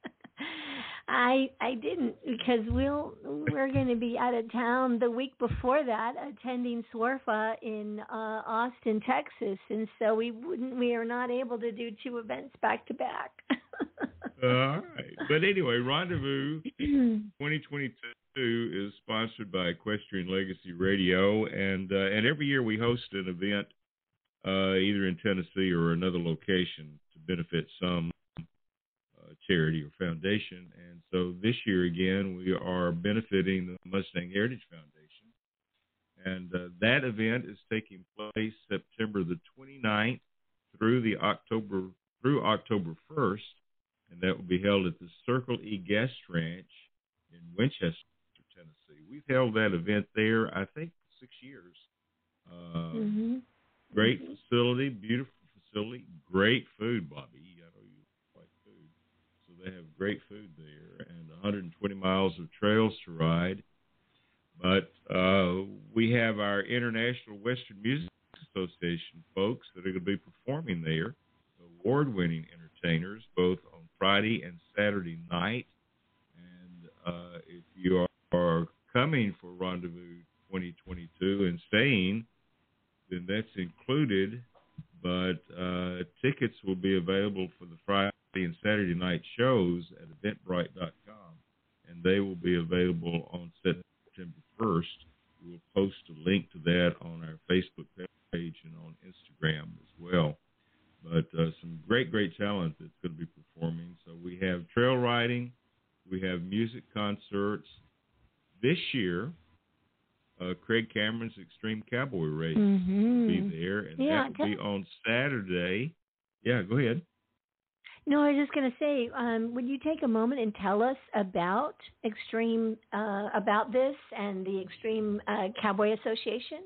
[SPEAKER 3] I I I didn't, because we'll we're going to be out of town the week before that, attending SWRFA in uh, Austin, Texas, and so we wouldn't we are not able to do two events back to back.
[SPEAKER 1] All right, but anyway, Rendezvous twenty twenty-two is sponsored by Equestrian Legacy Radio, and uh, and every year we host an event uh, either in Tennessee or another location to benefit some uh, charity or foundation. And so this year again, we are benefiting the Mustang Heritage Foundation, and uh, that event is taking place September the twenty-ninth through the October through October first. And that will be held at the Circle E Guest Ranch in Winchester, Tennessee. We've held that event there, I think, six years. Uh, mm-hmm. Great mm-hmm. facility, beautiful facility, great food, Bobby. I know you like food. So they have great food there and one hundred twenty miles of trails to ride. But uh, we have our International Western Music Association folks that are going to be performing there, award-winning entertainers, both on Friday and Saturday night. And uh, if you are, are coming for Rendezvous twenty twenty-two and staying, then that's included. But uh, tickets will be available for the Friday and Saturday night shows at eventbrite dot com, and they will be available on September first. We'll post a link to that on our Facebook page and on Instagram as well. But uh, some great, great talent that's going to be performing. So we have trail riding, we have music concerts. This year, uh, Craig Cameron's Extreme Cowboy Race
[SPEAKER 3] mm-hmm.
[SPEAKER 1] will be there, and
[SPEAKER 3] yeah,
[SPEAKER 1] that will be on Saturday. Yeah, go ahead.
[SPEAKER 3] No, I was just going to say, um, would you take a moment and tell us about Extreme, uh, about this and the Extreme uh, Cowboy Association?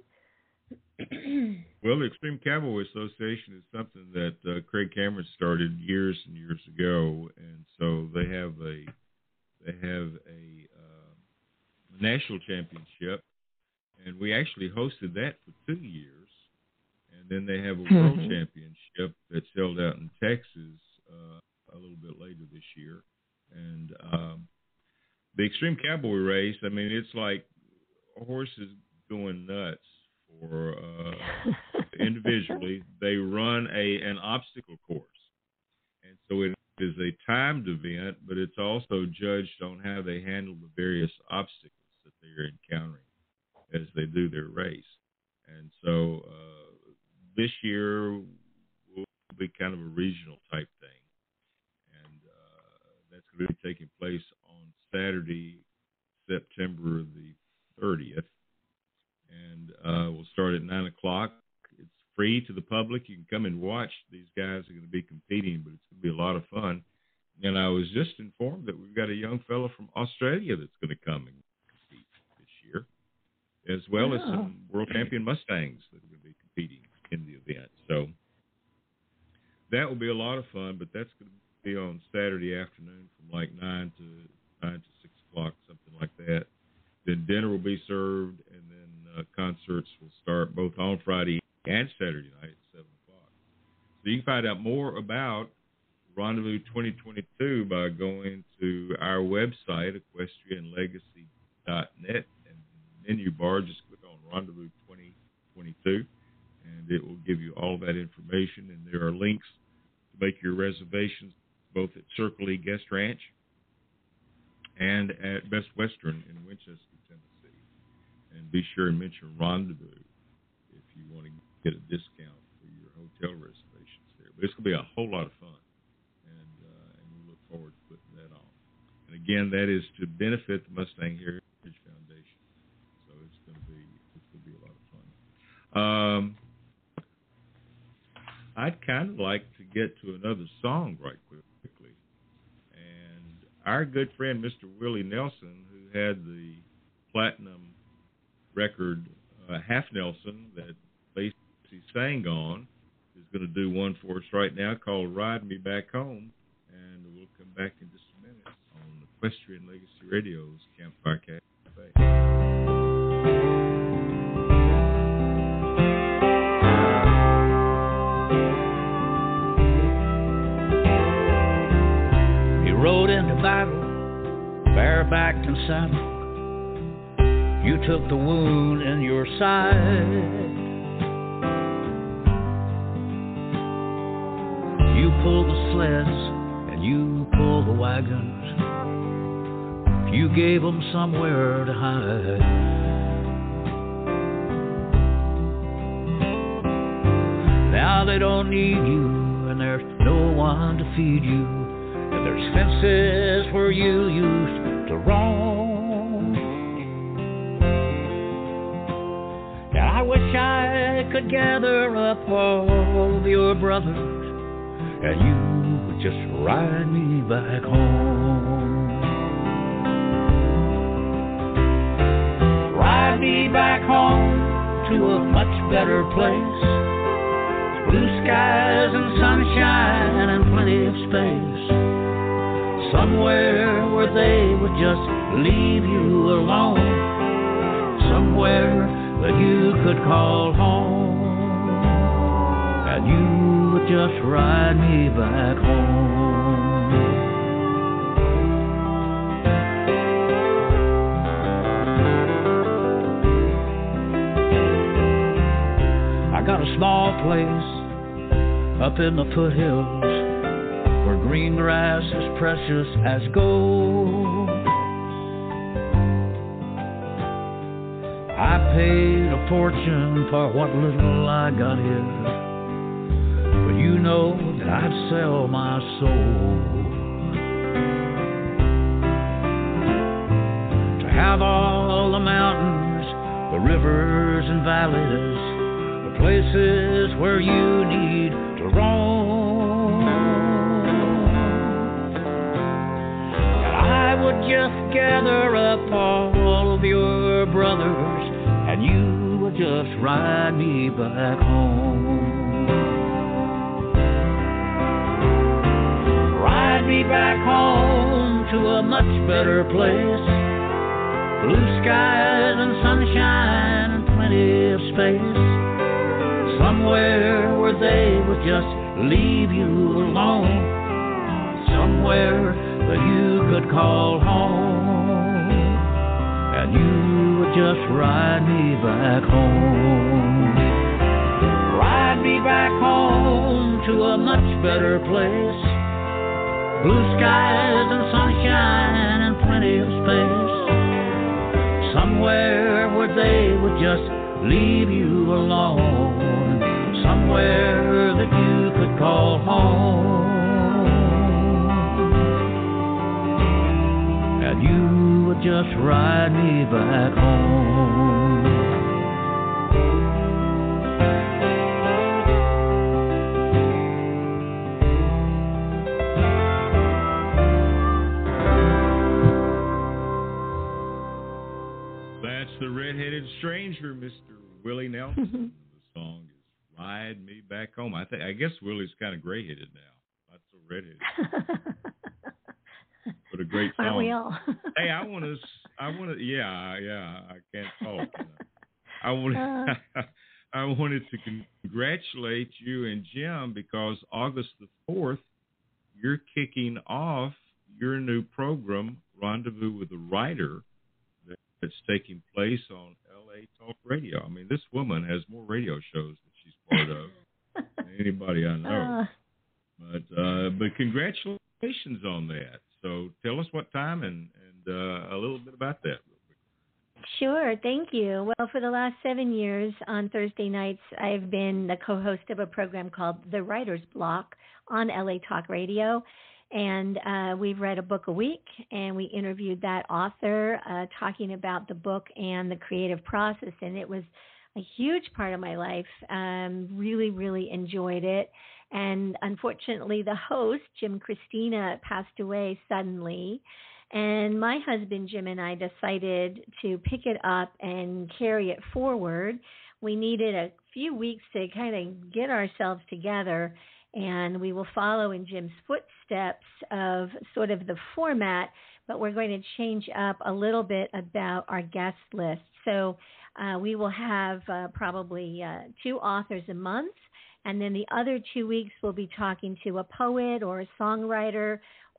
[SPEAKER 1] Well, the Extreme Cowboy Association is something that uh, Craig Cameron started years and years ago, and so they have a they have a uh, national championship, and we actually hosted that for two years, and then they have a mm-hmm. world championship that's held out in Texas uh, a little bit later this year, and um, the Extreme Cowboy Race. I mean, it's like horses going nuts. Or uh, individually, they run a an obstacle course, and so it is a timed event, but it's also judged on how they handle the various obstacles that they are encountering as they do their race. And so uh, this year will be kind of a regional type thing, and uh, that's going to be taking place on Saturday, September the thirtieth. And uh, we'll start at nine o'clock. It's free to the public. You can come and watch. These guys are going to be competing, but it's going to be a lot of fun. And I was just informed that we've got a young fellow from Australia that's going to come and compete this year, as well wow. as some world champion Mustangs that are going to be competing in the event. So that will be a lot of fun, but that's going to be on Saturday afternoon from like nine to nine to six o'clock, something like that. Then dinner will be served, and then uh, concerts will start both on Friday and Saturday night at seven o'clock. So you can find out more about Rendezvous twenty twenty-two by going to our website, equestrian legacy dot net, and in the menu bar, just click on Rendezvous twenty twenty-two, and it will give you all that information. And there are links to make your reservations both at Circle E Guest Ranch and at Best Western in Winchester, Tennessee. And be sure and mention Rendezvous if you want to get a discount for your hotel reservations there. But it's going to be a whole lot of fun. Forward to putting that on. And again, that is to benefit the Mustang Heritage Foundation. So it's going to be it's going to be a lot of fun. Um, I'd kind of like to get to another song right quickly. And our good friend Mister Willie Nelson, who had the platinum record uh, Half Nelson that Lacey sang on, is going to do one for us right now called Ride Me Back Home. And we'll come back in just a minute on Equestrian Legacy Radio's Campfire Cafe.
[SPEAKER 5] He rode into battle, barebacked and saddled. You took the wound in your side. You pulled the sleds, you pulled the wagons, you gave them somewhere to hide. Now they don't need you, and there's no one to feed you, and there's fences where you used to roam. And I wish I could gather up all of your brothers, and you just ride me back home. Ride me back home to a much better place. Blue skies and sunshine and plenty of space. Somewhere where they would just leave you alone. Somewhere that you could call home. And you would just ride me back home. I got a small place up in the foothills where green grass is precious as gold. I paid a fortune for what little I got here, but you know that I'd sell my soul to have all the mountains, the rivers and valleys, the places where you need to roam. And I would just gather up all of your brothers, and you would just ride me back home. Ride me back home to a much better place. Blue skies and sunshine and plenty of space. Somewhere where they would just leave you alone. Somewhere that you could call home. And you would just ride me back home. Ride me back home to a much better place. Blue skies and sunshine and plenty of space. Somewhere where they would just leave you alone. Somewhere that you could call home. And you would just ride me back home.
[SPEAKER 1] That's the Redheaded Stranger, Mister Willie Nelson. The song is Ride Me Back Home. I think I guess Willie's kind of gray-headed now. Not so redheaded. But a great song.
[SPEAKER 3] Aren't we all?
[SPEAKER 1] Hey, I want to. I want to. Yeah, yeah. I can't talk. You know. I want. Uh, I wanted to congratulate you and Jim because August the fourth, you're kicking off your new program, Rendezvous with the Writer, that's taking place on L A Talk Radio. I mean, this woman has more radio shows that she's part of than anybody I know. Uh, but uh, but congratulations on that. So tell us what time and, and uh, a little bit about that.
[SPEAKER 3] Sure, thank you. Well, for the last seven years on Thursday nights, I've been the co-host of a program called The Writer's Block on L A Talk Radio. And uh, we've read a book a week, and we interviewed that author uh, talking about the book and the creative process. And it was a huge part of my life. Um, really, really enjoyed it. And unfortunately, the host, Jim Christina, passed away suddenly. And my husband, Jim, and I decided to pick it up and carry it forward. We needed a few weeks to kind of get ourselves together, and we will follow in Jim's footsteps of sort of the format, but we're going to change up a little bit about our guest list. So uh, we will have uh, probably uh, two authors a month, and then the other two weeks we'll be talking to a poet or a songwriter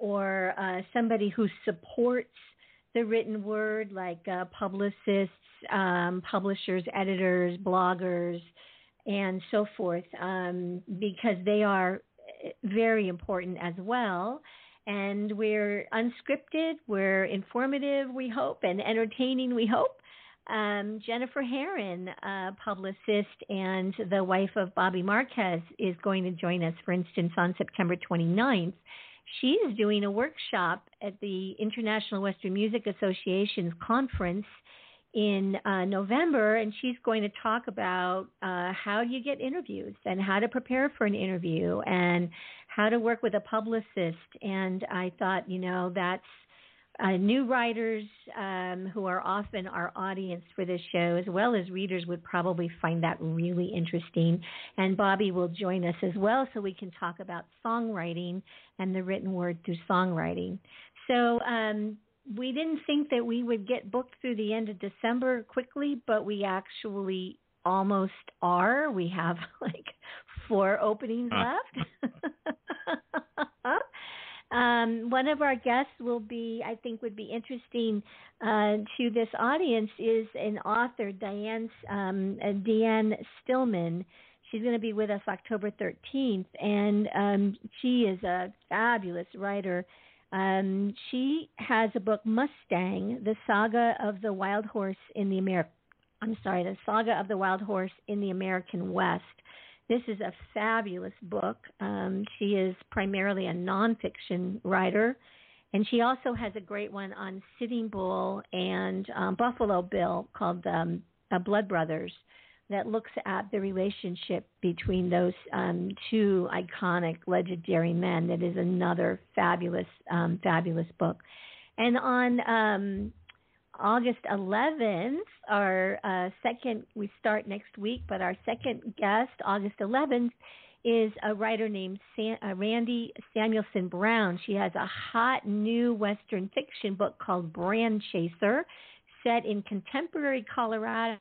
[SPEAKER 3] or uh, somebody who supports the written word, like uh, publicists, um, publishers, editors, bloggers, and so forth, um, because they are very important as well. And we're unscripted, we're informative, we hope, and entertaining, we hope. Um, Jennifer Herron, a publicist and the wife of Bobby Marquez, is going to join us, for instance, on September twenty-ninth. She is doing a workshop at the International Western Music Association's conference in uh, November, and she's going to talk about uh, how you get interviews and how to prepare for an interview and how to work with a publicist. And I thought, you know, that's uh, new writers um, who are often our audience for this show, as well as readers, would probably find that really interesting. And Bobby will join us as well, so we can talk about songwriting and the written word through songwriting. So um, we didn't think that we would get booked through the end of December quickly, but we actually almost are. We have like four openings left. Um, one of our guests will be, I think would be interesting uh, to this audience, is an author, Diane, um, uh, Deanne Stillman. She's going to be with us October thirteenth, and um, she is a fabulous writer. Um, she has a book, Mustang, the Saga of the Wild Horse in the Ameri- I'm sorry, the Saga of the Wild Horse in the American West. This is a fabulous book. Um, she is primarily a nonfiction writer, and she also has a great one on Sitting Bull and um, Buffalo Bill called um, uh, Blood Brothers, that looks at the relationship between those um, two iconic, legendary men. That is another fabulous, um, fabulous book. And on um, August eleventh, our uh, second, we start next week, but our second guest, August eleventh, is a writer named San, uh, Randy Samuelson Brown. She has a hot new Western fiction book called Brand Chaser, set in contemporary Colorado,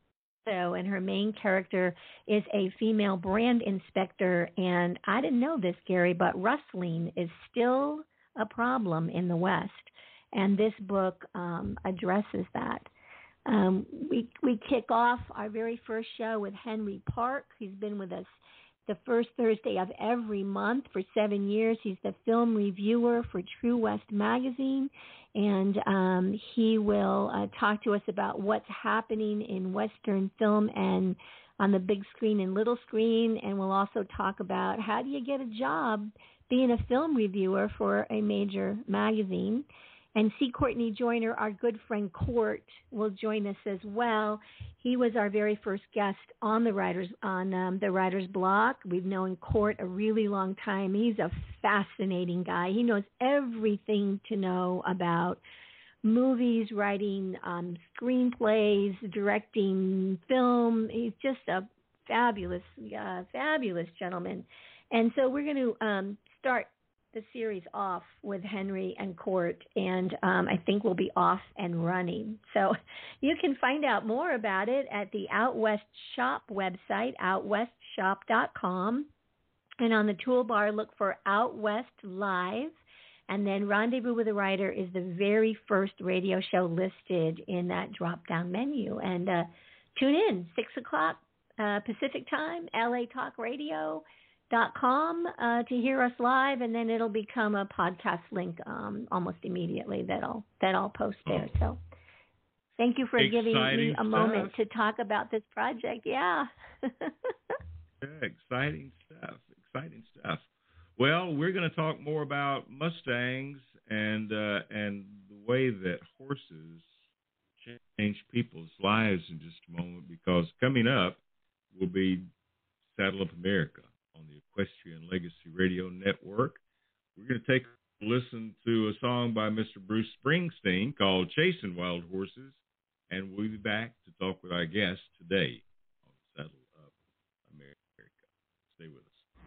[SPEAKER 3] and her main character is a female brand inspector. And I didn't know this, Gary, but rustling is still a problem in the West. And this book um, addresses that. Um, we we kick off our very first show with Henry Park. He's been with us the first Thursday of every month for seven years. He's the film reviewer for True West magazine, and um, he will uh, talk to us about what's happening in Western film and on the big screen and little screen. And we'll also talk about how do you get a job being a film reviewer for a major magazine. And C. Courtney Joyner, our good friend Court, will join us as well. He was our very first guest on the writers on um, the Writer's Block. We've known Court a really long time. He's a fascinating guy. He knows everything to know about movies, writing um, screenplays, directing film. He's just a fabulous, uh, fabulous gentleman. And so we're going to um, start the series off with Henry and Court, and um, I think we'll be off and running. So you can find out more about it at the Out West Shop website, out west shop dot com. And on the toolbar, look for Out West Live. And then Rendezvous with a Writer is the very first radio show listed in that drop-down menu. And uh, tune in, six o'clock uh, Pacific time, L A Talk Radio. Dot com uh, to hear us live, and then it'll become a podcast link um, almost immediately that I'll that I'll post there. Oh. So, thank you for
[SPEAKER 1] Exciting
[SPEAKER 3] giving me a
[SPEAKER 1] stuff.
[SPEAKER 3] moment to talk about this project. Yeah.
[SPEAKER 1] Yeah, exciting stuff. Exciting stuff. Well, we're going to talk more about Mustangs and uh, and the way that horses change people's lives in just a moment, because coming up will be Saddle Up America on the Equestrian Legacy Radio Network. We're going to take a listen to a song by Mister Bruce Springsteen called Chasing Wild Horses, and we'll be back to talk with our guest today on Saddle Up America. Stay with us.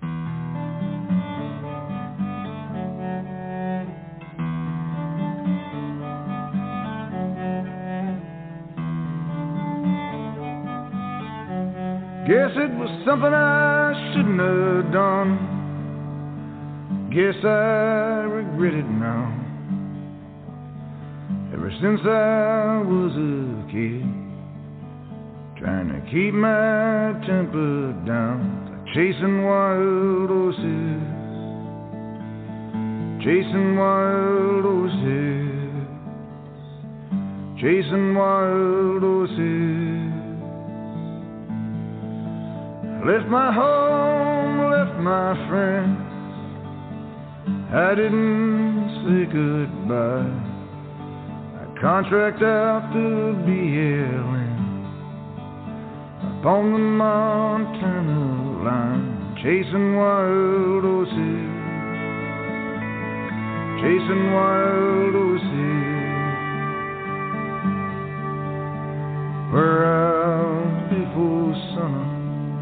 [SPEAKER 6] Guess it was something I shouldn't have done. Guess I regret it now. Ever since I was a kid, trying to keep my temper down, like chasing wild horses, chasing wild horses, chasing wild horses. Left my home, left my friends, I didn't say goodbye. I contract out to B L M up on the Montana line, chasing wild horses, chasing wild horses. We're out before sun,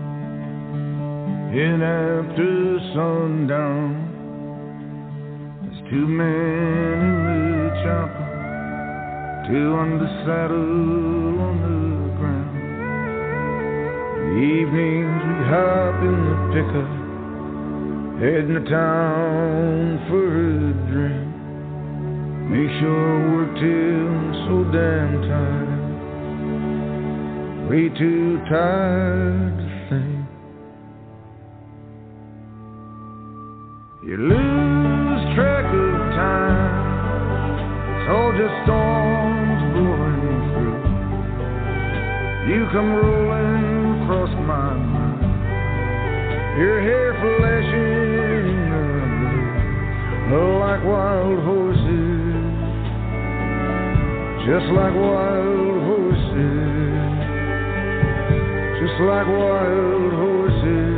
[SPEAKER 6] in after sundown. There's two men in the chopper, two on the saddle on the ground. In the evenings we hop in the pickup, heading to town for a drink. Make sure we're till so damn tired, way too tired to think. You lose track of time, it's all just storms blowing through. You come rolling across my mind, your hair flashing in the blue, like wild horses, just like wild horses, just like wild horses.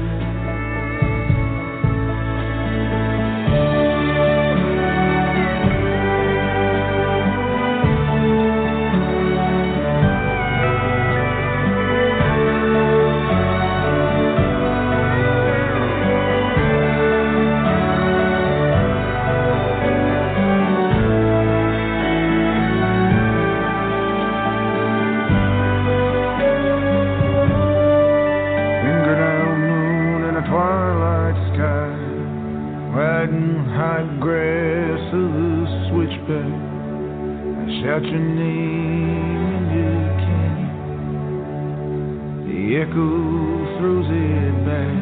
[SPEAKER 6] Shout your name and you can't. The echo throws it back.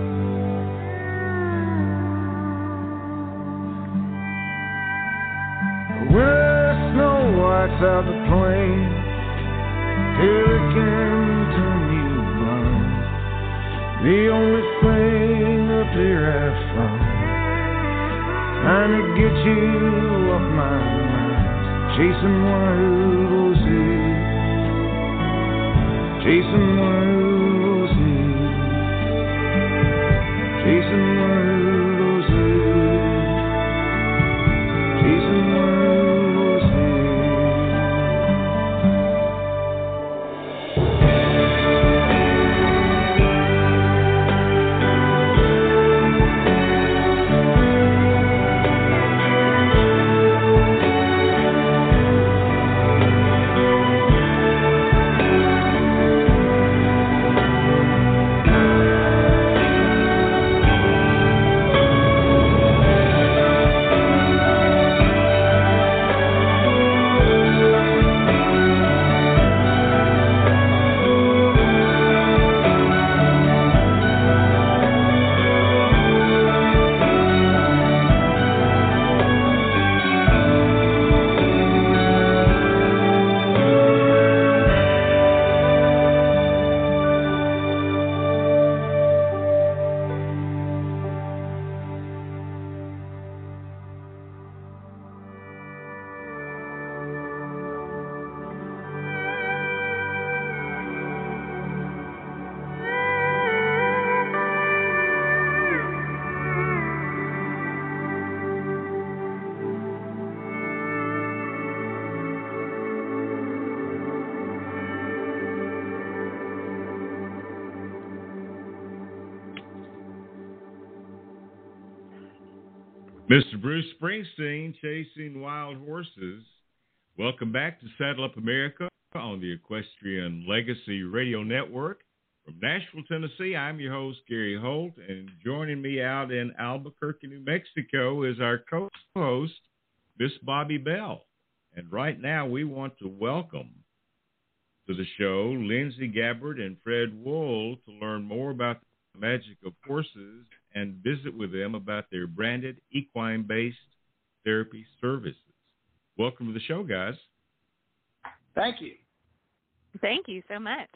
[SPEAKER 6] When snow whites out the plain, till it can turn you blind. The only thing up here I found, trying to get you off my mind. Chasing wild horses, chasing wild horses, chasing wild horses, chasing wild horses.
[SPEAKER 1] Mister Bruce Springsteen, Chasing Wild Horses. Welcome back to Saddle Up America on the Equestrian Legacy Radio Network. From Nashville, Tennessee, I'm your host, Gary Holt, and joining me out in Albuquerque, New Mexico is our co-host, Miss Bobby Bell. And right now we want to welcome to the show Lindsay Gabbard and Fred Wool to learn more about the magic of horses and visit with them about their branded equine-based therapy services. Welcome to the show, guys.
[SPEAKER 7] Thank you.
[SPEAKER 8] Thank you so much.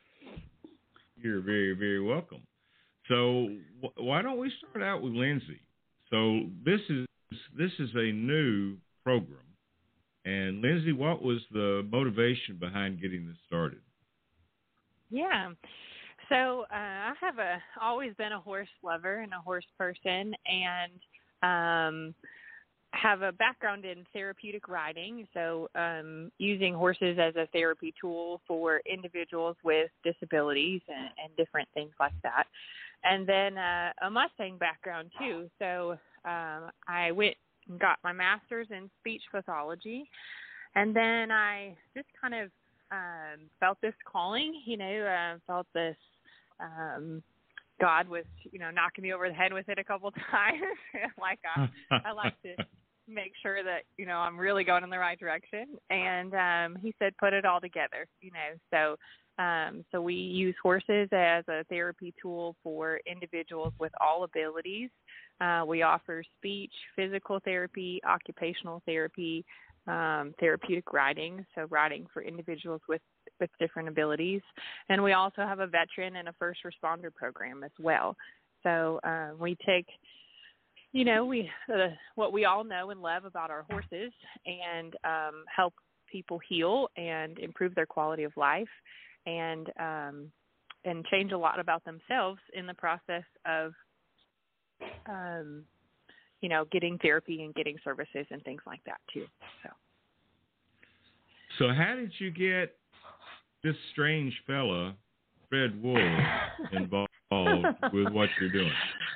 [SPEAKER 1] You're very, very welcome. So wh- why don't we start out with Lindsay? So this is this is a new program. And Lindsay, what was the motivation behind getting this started?
[SPEAKER 8] Yeah. So uh, I have a always been a horse lover and a horse person, and um, have a background in therapeutic riding, so um, using horses as a therapy tool for individuals with disabilities and, and different things like that. And then uh, a Mustang background too. So um, I went and got my master's in speech pathology, and then I just kind of um, felt this calling, you know, uh, felt this um, God was, you know, knocking me over the head with it a couple times. like I, I like to make sure that, you know, I'm really going in the right direction. And um, he said, put it all together, you know. So, um, so we use horses as a therapy tool for individuals with all abilities. Uh, we offer speech, physical therapy, occupational therapy, um, therapeutic riding, so riding for individuals with, with different abilities. And we also have a veteran and a first responder program as well. So uh, we take, you know, we uh, what we all know and love about our horses and um, help people heal and improve their quality of life and um, and change a lot about themselves in the process of Um, you know, getting therapy and getting services and things like that too. So,
[SPEAKER 1] so how did you get this strange fella, Fred Wool, involved with what you're doing?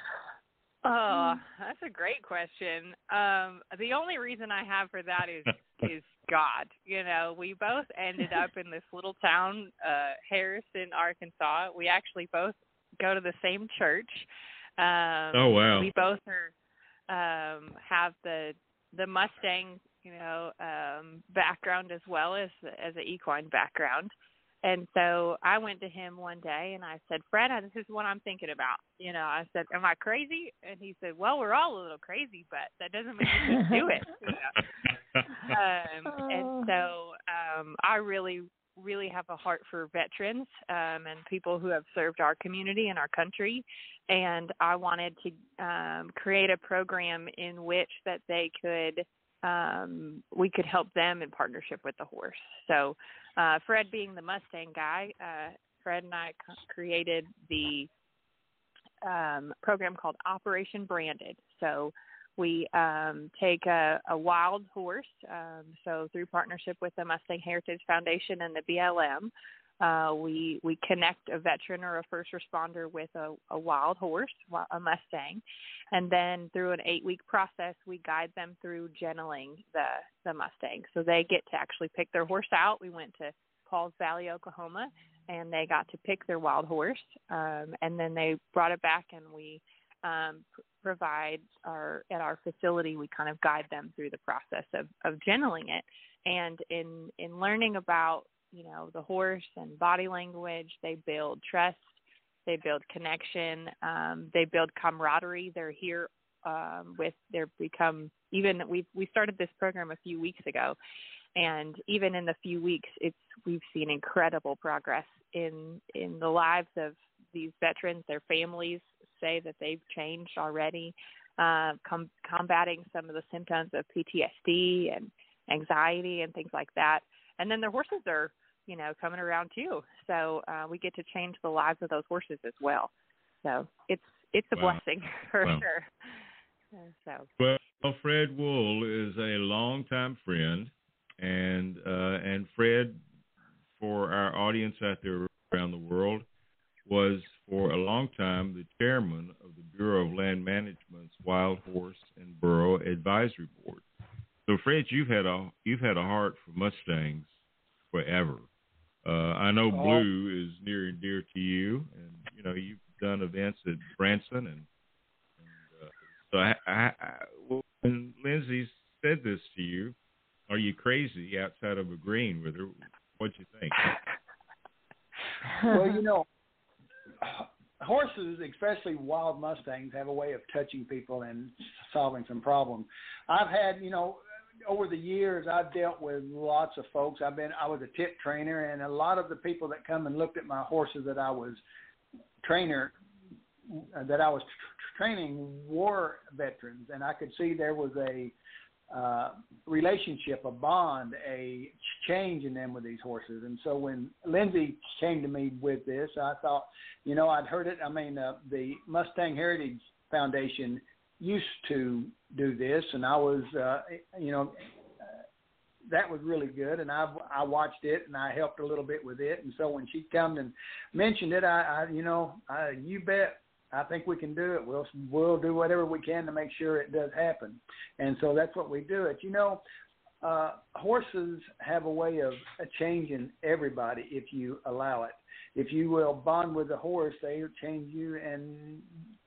[SPEAKER 8] Oh, that's a great question. Um, the only reason I have for that is is God. You know, we both ended up in this little town, uh, Harrison, Arkansas. We actually both go to the same church. Um,
[SPEAKER 1] oh wow!
[SPEAKER 8] We both are um, have the the Mustang, you know, um, background as well as as an equine background, and so I went to him one day and I said, "Fred, this is what I'm thinking about." You know, I said, "Am I crazy?" And he said, "Well, we're all a little crazy, but that doesn't mean you can do it." You know? um, and so um, I really. really have a heart for veterans um, and people who have served our community and our country. And I wanted to um, create a program in which that they could, um, we could help them in partnership with the horse. So uh, Fred being the Mustang guy, uh, Fred and I created the um, program called Operation Branded. So we um, take a, a wild horse, um, so through partnership with the Mustang Heritage Foundation and the B L M, uh, we we connect a veteran or a first responder with a, a wild horse, a Mustang, and then through an eight-week process, we guide them through gentling the, the Mustang. So they get to actually pick their horse out. We went to Pauls Valley, Oklahoma, and they got to pick their wild horse, um, and then they brought it back, and we Um, provide our at our facility, we kind of guide them through the process of, of gentling it. And in, in learning about, you know, the horse and body language, they build trust, they build connection, um, they build camaraderie. They're here um, with, they're become, even we we started this program a few weeks ago, and even in the few weeks, it's we've seen incredible progress in in the lives of these veterans, their families say that they've changed already, uh, com- combating some of the symptoms of P T S D and anxiety and things like that. And then their horses are, you know, coming around too. So uh, we get to change the lives of those horses as well. So it's it's a
[SPEAKER 1] wow.
[SPEAKER 8] blessing for
[SPEAKER 1] wow.
[SPEAKER 8] sure. So
[SPEAKER 1] well, Fred Wool is a longtime friend, and uh, and Fred, for our audience out there around the world, was for a long time the chairman of the Bureau of Land Management's Wild Horse and Burro Advisory Board. So, Fred, you've had a you've had a heart for Mustangs forever. Uh, I know Blue is near and dear to you, and you know you've done events at Branson, and, and uh, so I, I, I, when Lindsay said this to you, are you crazy outside of agreeing with her? What'd you think?
[SPEAKER 7] Well, you know, horses, especially wild Mustangs, have a way of touching people and solving some problems. I've had, you know, over the years, I've dealt with lots of folks. I've been, I was a tip trainer, and a lot of the people that come and looked at my horses that I was trainer, that I was tra- training were veterans, and I could see there was a uh, relationship, a bond, a change in them with these horses. And so when Lindsay came to me with this, I thought, you know, I'd heard it. I mean, uh, the Mustang Heritage Foundation used to do this, and I was, uh, you know, uh, that was really good, and I I watched it, and I helped a little bit with it, and so when she come and mentioned it, I, I you know, I, you bet, I think we can do it. We'll we'll do whatever we can to make sure it does happen, and so that's what we do. It, you know, uh, horses have a way of changing everybody if you allow it. If you will bond with the horse, they'll change you, and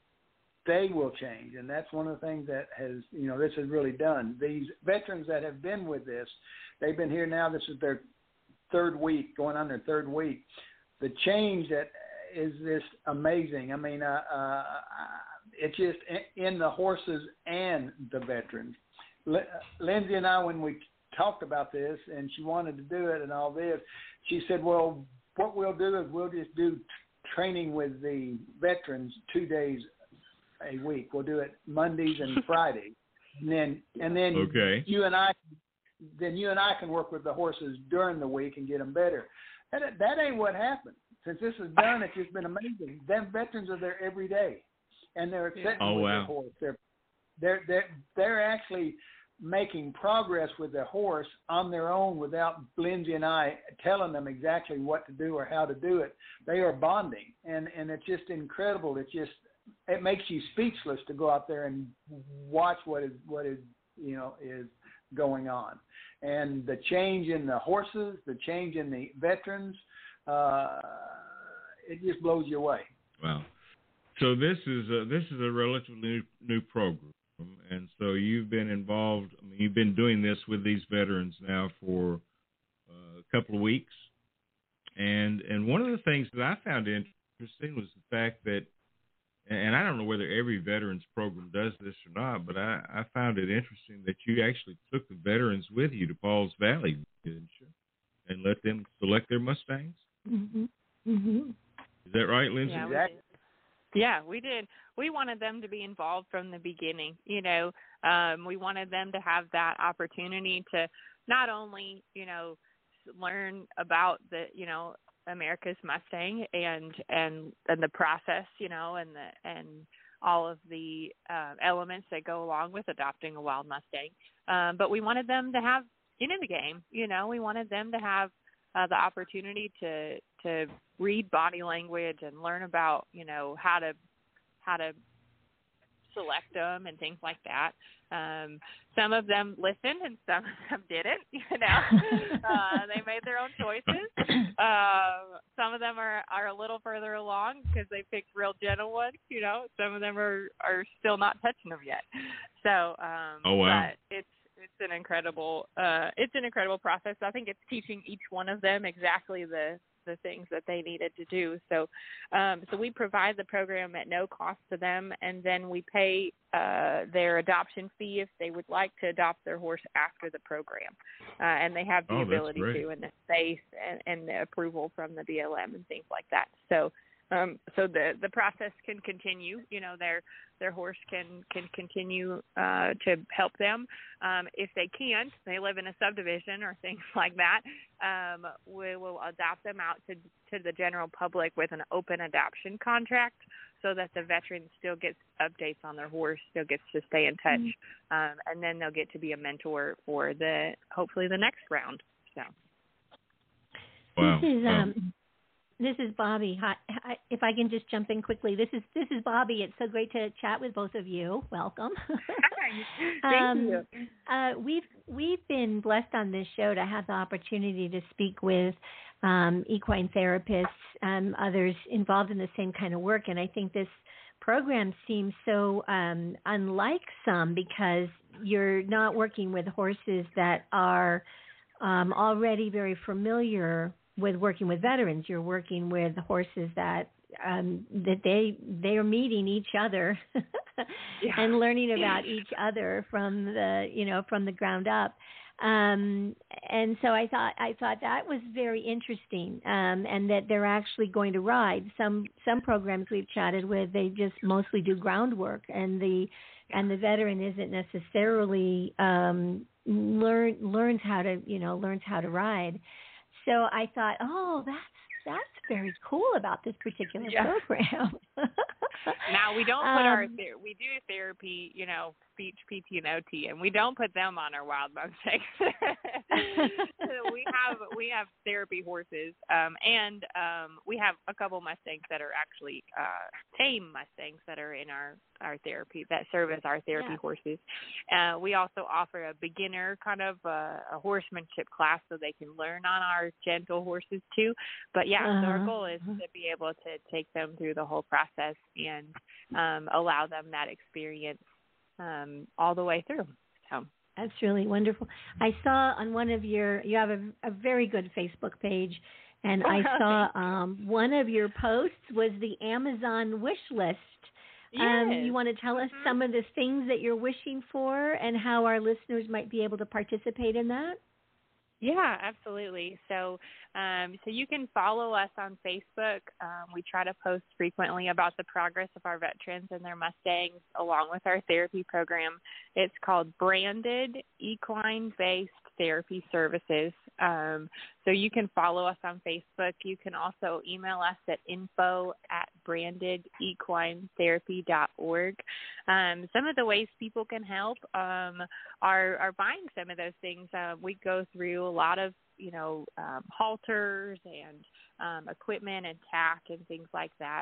[SPEAKER 7] they will change, and that's one of the things that has, you know, this has really done. These veterans that have been with this, they've been here now, this is their third week, going on their third week. The change that is just amazing. I mean, uh, uh, it's just in the horses and the veterans. L- Lindsay and I, when we talked about this, and she wanted to do it and all this, she said, well, what we'll do is we'll just do t- training with the veterans two days a week. We'll do it Mondays and Fridays, and then and then
[SPEAKER 1] okay.
[SPEAKER 7] you and I, then you and I can work with the horses during the week and get them better. That that ain't what happened. Since this is done, it's just been amazing. Them veterans are there every day, and they're sitting
[SPEAKER 1] oh,
[SPEAKER 7] with
[SPEAKER 1] wow.
[SPEAKER 7] their horse. They're they're they're they're actually making progress with their horse on their own without Lindsay and I telling them exactly what to do or how to do it. They are bonding, and and it's just incredible. It's just it makes you speechless to go out there and watch what is what is you know is going on, and the change in the horses, the change in the veterans, uh, it just blows you away.
[SPEAKER 1] Wow! So this is a, this is a relatively new, new program, and so you've been involved. I mean, you've been doing this with these veterans now for uh, a couple of weeks, and and one of the things that I found interesting was the fact that. And I don't know whether every veterans program does this or not, but I, I found it interesting that you actually took the veterans with you to Pauls Valley, didn't you? And let them select their Mustangs?
[SPEAKER 3] Mm-hmm. Mm-hmm.
[SPEAKER 1] Is that right, Lindsay?
[SPEAKER 8] Yeah, we did. Yeah, we did. We wanted them to be involved from the beginning. You know, um, we wanted them to have that opportunity to not only, you know, learn about the, you know, America's Mustang and and and the process, you know, and the and all of the uh, elements that go along with adopting a wild Mustang. Um, but we wanted them to have skin in the game, you know. We wanted them to have uh, the opportunity to to read body language and learn about, you know, how to how to select them and things like that. Um, some of them listened and some of them didn't, you know. uh, they made their own choices. Uh, some of them are, are a little further along because they picked real gentle ones, you know. Some of them are, are still not touching them yet. So, um,
[SPEAKER 1] oh, wow.
[SPEAKER 8] but it's, it's an incredible, uh, it's an incredible process. I think it's teaching each one of them exactly the, the things that they needed to do. So, um, so we provide the program at no cost to them, and then we pay uh, their adoption fee if they would like to adopt their horse after the program, uh, and they have the
[SPEAKER 1] oh,
[SPEAKER 8] ability
[SPEAKER 1] to,
[SPEAKER 8] and the space and, and the approval from the B L M and things like that. So, um, so the the process can continue. You know, their their horse can can continue uh, to help them. Um, if they can't, they live in a subdivision or things like that. Um, we will adopt them out to to the general public with an open adoption contract, so that the veteran still gets updates on their horse, still gets to stay in touch, mm-hmm. um, and then they'll get to be a mentor for the hopefully the next round. So,
[SPEAKER 1] wow.
[SPEAKER 3] This is um, This is Bobby. Hi, hi, if I can just jump in quickly, this is this is Bobby. It's so great to chat with both of you. Welcome.
[SPEAKER 8] Thank
[SPEAKER 3] um,
[SPEAKER 8] you.
[SPEAKER 3] Uh, we've we've been blessed on this show to have the opportunity to speak with um, equine therapists, um, others involved in the same kind of work, and I think this program seems so um, unlike some because you're not working with horses that are um, already very familiar with working with veterans. You're working with horses that um, that they they are meeting each other
[SPEAKER 8] yeah.
[SPEAKER 3] and learning about each other from the you know from the ground up. Um, and so I thought I thought that was very interesting, um, and that they're actually going to ride. Some some programs we've chatted with, they just mostly do groundwork, and the and the veteran isn't necessarily um, learn learns how to you know learns how to ride. So I thought, oh, that's that's very cool about this particular
[SPEAKER 8] yeah.
[SPEAKER 3] program.
[SPEAKER 8] Now we don't put
[SPEAKER 3] um,
[SPEAKER 8] our ther- we do therapy, you know, speech, P T, and O T, and we don't put them on our wild Mustangs. we have we have therapy horses, um, and um, we have a couple Mustangs that are actually uh, tame Mustangs that are in our, our therapy that serve as our therapy
[SPEAKER 3] yeah.
[SPEAKER 8] horses. Uh, we also offer a beginner kind of uh, a horsemanship class so they can learn on our gentle horses too. But yeah,
[SPEAKER 3] uh-huh.
[SPEAKER 8] so our goal is to be able to take them through the whole process and um, allow them that experience um, all the way through. So
[SPEAKER 3] that's really wonderful. I saw on one of your, you have a, a very good Facebook page, and I saw um, one of your posts was the Amazon wish list.
[SPEAKER 8] Yes.
[SPEAKER 3] Um, you want to tell us
[SPEAKER 8] mm-hmm.
[SPEAKER 3] some of the things that you're wishing for and how our listeners might be able to participate in that?
[SPEAKER 8] Yeah, absolutely. So, um, so you can follow us on Facebook. Um, we try to post frequently about the progress of our veterans and their Mustangs, along with our therapy program. It's called Branded Equine-Based Therapy Services. Um, so you can follow us on Facebook. You can also email us at info at branded equine therapy dot org. Um, some of the ways people can help um, are, are buying some of those things. Uh, we go through a lot of, you know, um, halters and um, equipment and tack and things like that.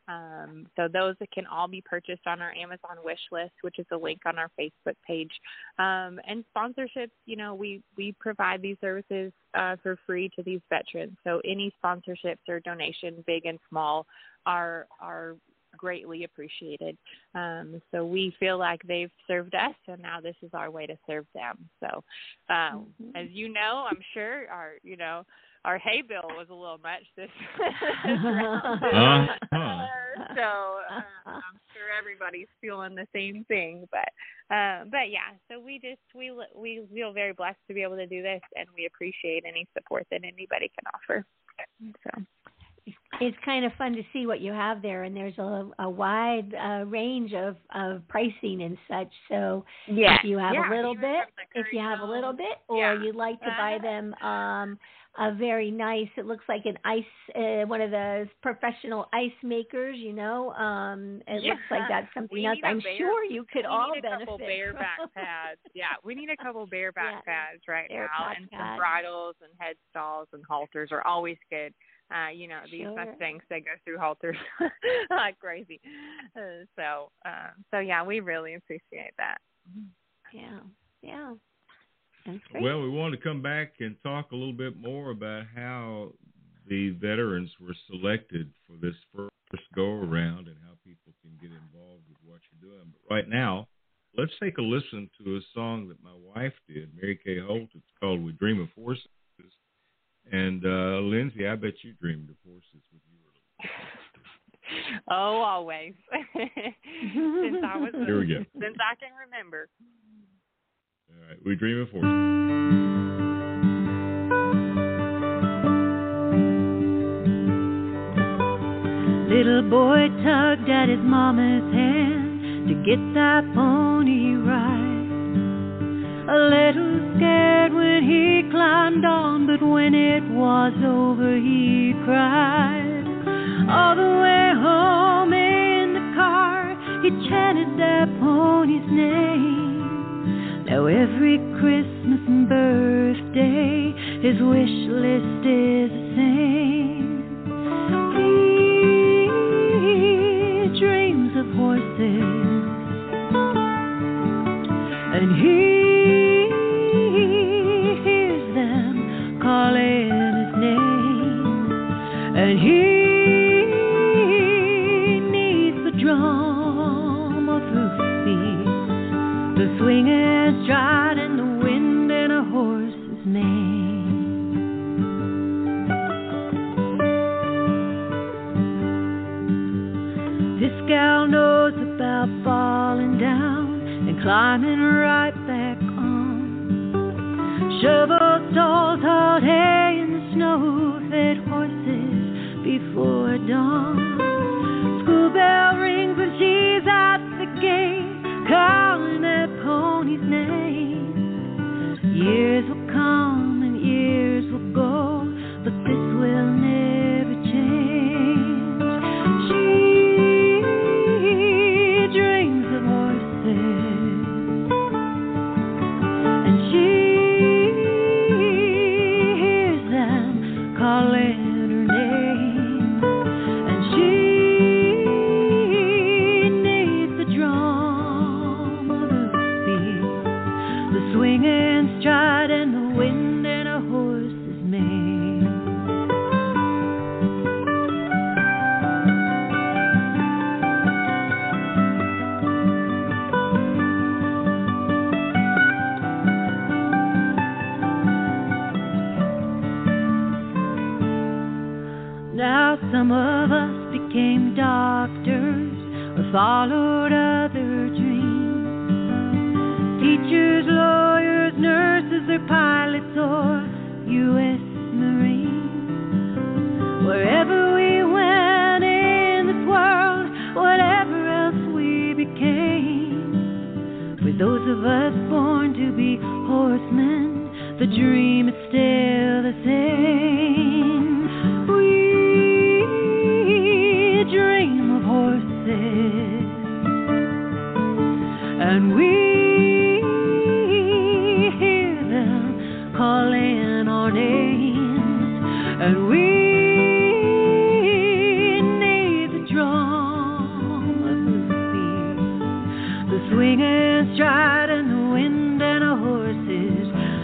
[SPEAKER 8] Um, so those can all be purchased on our Amazon wish list, which is a link on our Facebook page. Um, and sponsorships, you know, we, we provide these services uh, for free to these veterans. So any sponsorships or donations, big and small, are are greatly appreciated. Um, so we feel like they've served us, and now this is our way to serve them. So um, mm-hmm. as you know, I'm sure our, you know, our hay bill was a little much this, this round. Uh-huh. So uh, I'm sure everybody's feeling the same thing. But uh, but yeah, so we just we we feel very blessed to be able to do this, and we appreciate any support that anybody can offer. So.
[SPEAKER 3] It's kind of fun to see what you have there, and there's a, a wide uh, range of, of pricing and such. So
[SPEAKER 8] yeah.
[SPEAKER 3] if you have
[SPEAKER 8] yeah,
[SPEAKER 3] a little bit, if you have a little bit, or
[SPEAKER 8] yeah.
[SPEAKER 3] you'd like to buy them um, a very nice, it looks like an ice, uh, one of those professional ice makers, you know. Um, it
[SPEAKER 8] yeah.
[SPEAKER 3] looks like that's something else. I'm
[SPEAKER 8] bear,
[SPEAKER 3] sure you could all
[SPEAKER 8] benefit. We need a
[SPEAKER 3] benefit.
[SPEAKER 8] couple bareback pads. Yeah, we need a couple bareback yeah. pads right
[SPEAKER 3] Bear
[SPEAKER 8] now, and
[SPEAKER 3] pads.
[SPEAKER 8] some bridles and head stalls and halters are always good. Uh, you know, these
[SPEAKER 3] sure.
[SPEAKER 8] Mustangs, they go through halters like crazy. Uh, so, uh, so yeah, we really appreciate that.
[SPEAKER 3] Yeah, yeah. That's great.
[SPEAKER 1] Well, we want to come back and talk a little bit more about how the veterans were selected for this first go-around and how people can get involved with what you're doing. But right now, let's take a listen to a song that my wife did, Mary Kay Holt. It's called We Dream of Horses. And, uh, Lindsay, I bet you dreamed of horses when you were little.
[SPEAKER 8] Oh, always. since I was a,
[SPEAKER 1] Here we go.
[SPEAKER 8] Since I can remember.
[SPEAKER 1] All right, We Dream of Horses.
[SPEAKER 2] Little boy tugged at his mama's hand to get that pony right. A little scared when he climbed on, but when it was over he cried. All the way home in the car he chanted that pony's name. Now every Christmas and birthday his wish list is the same. and he neath the drum of hoofbeats, the swinging stride and the wind in a horse's mane. This gal knows about falling down and climbing right back on. Shovel stalls, hauled hay in the snow, fed horses before dawn. School bell rings when she's at the gate, calling that pony's name. Years will come and years will go, but this will never change. She dreams of horses, and she hears them calling her name, and she neath the drum of the beat, the swinging stride and the wind in a horse's mane. Now some of us became doctors or followed other dreams. Teachers, lawyers, nurses, or pilots, or U S Marines. Wherever we went in this world, whatever else we became, for those of us born to be horsemen, the dream is still the same. We dream of horses, and we hear them calling our names, and we need the drum of the beat, the swinging stride and the wind and a horse's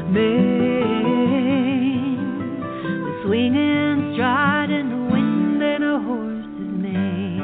[SPEAKER 2] mane, the swinging stride and the wind and a horse's mane.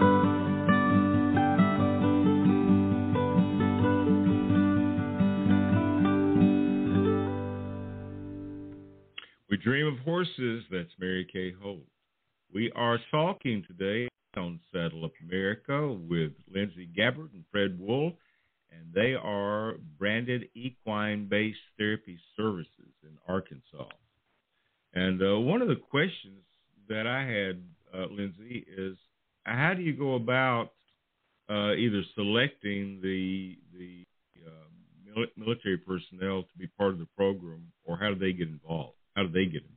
[SPEAKER 1] We dream of horses. That's Mary Kay Holt. We are talking today on Saddle Up America with Lindsay Gabbard and Fred Wool, and they are branded equine-based therapy services in Arkansas. And uh, one of the questions that I had, uh, Lindsay, is how do you go about uh, either selecting the the uh, mil- military personnel to be part of the program, or how do they get involved? How do they get involved?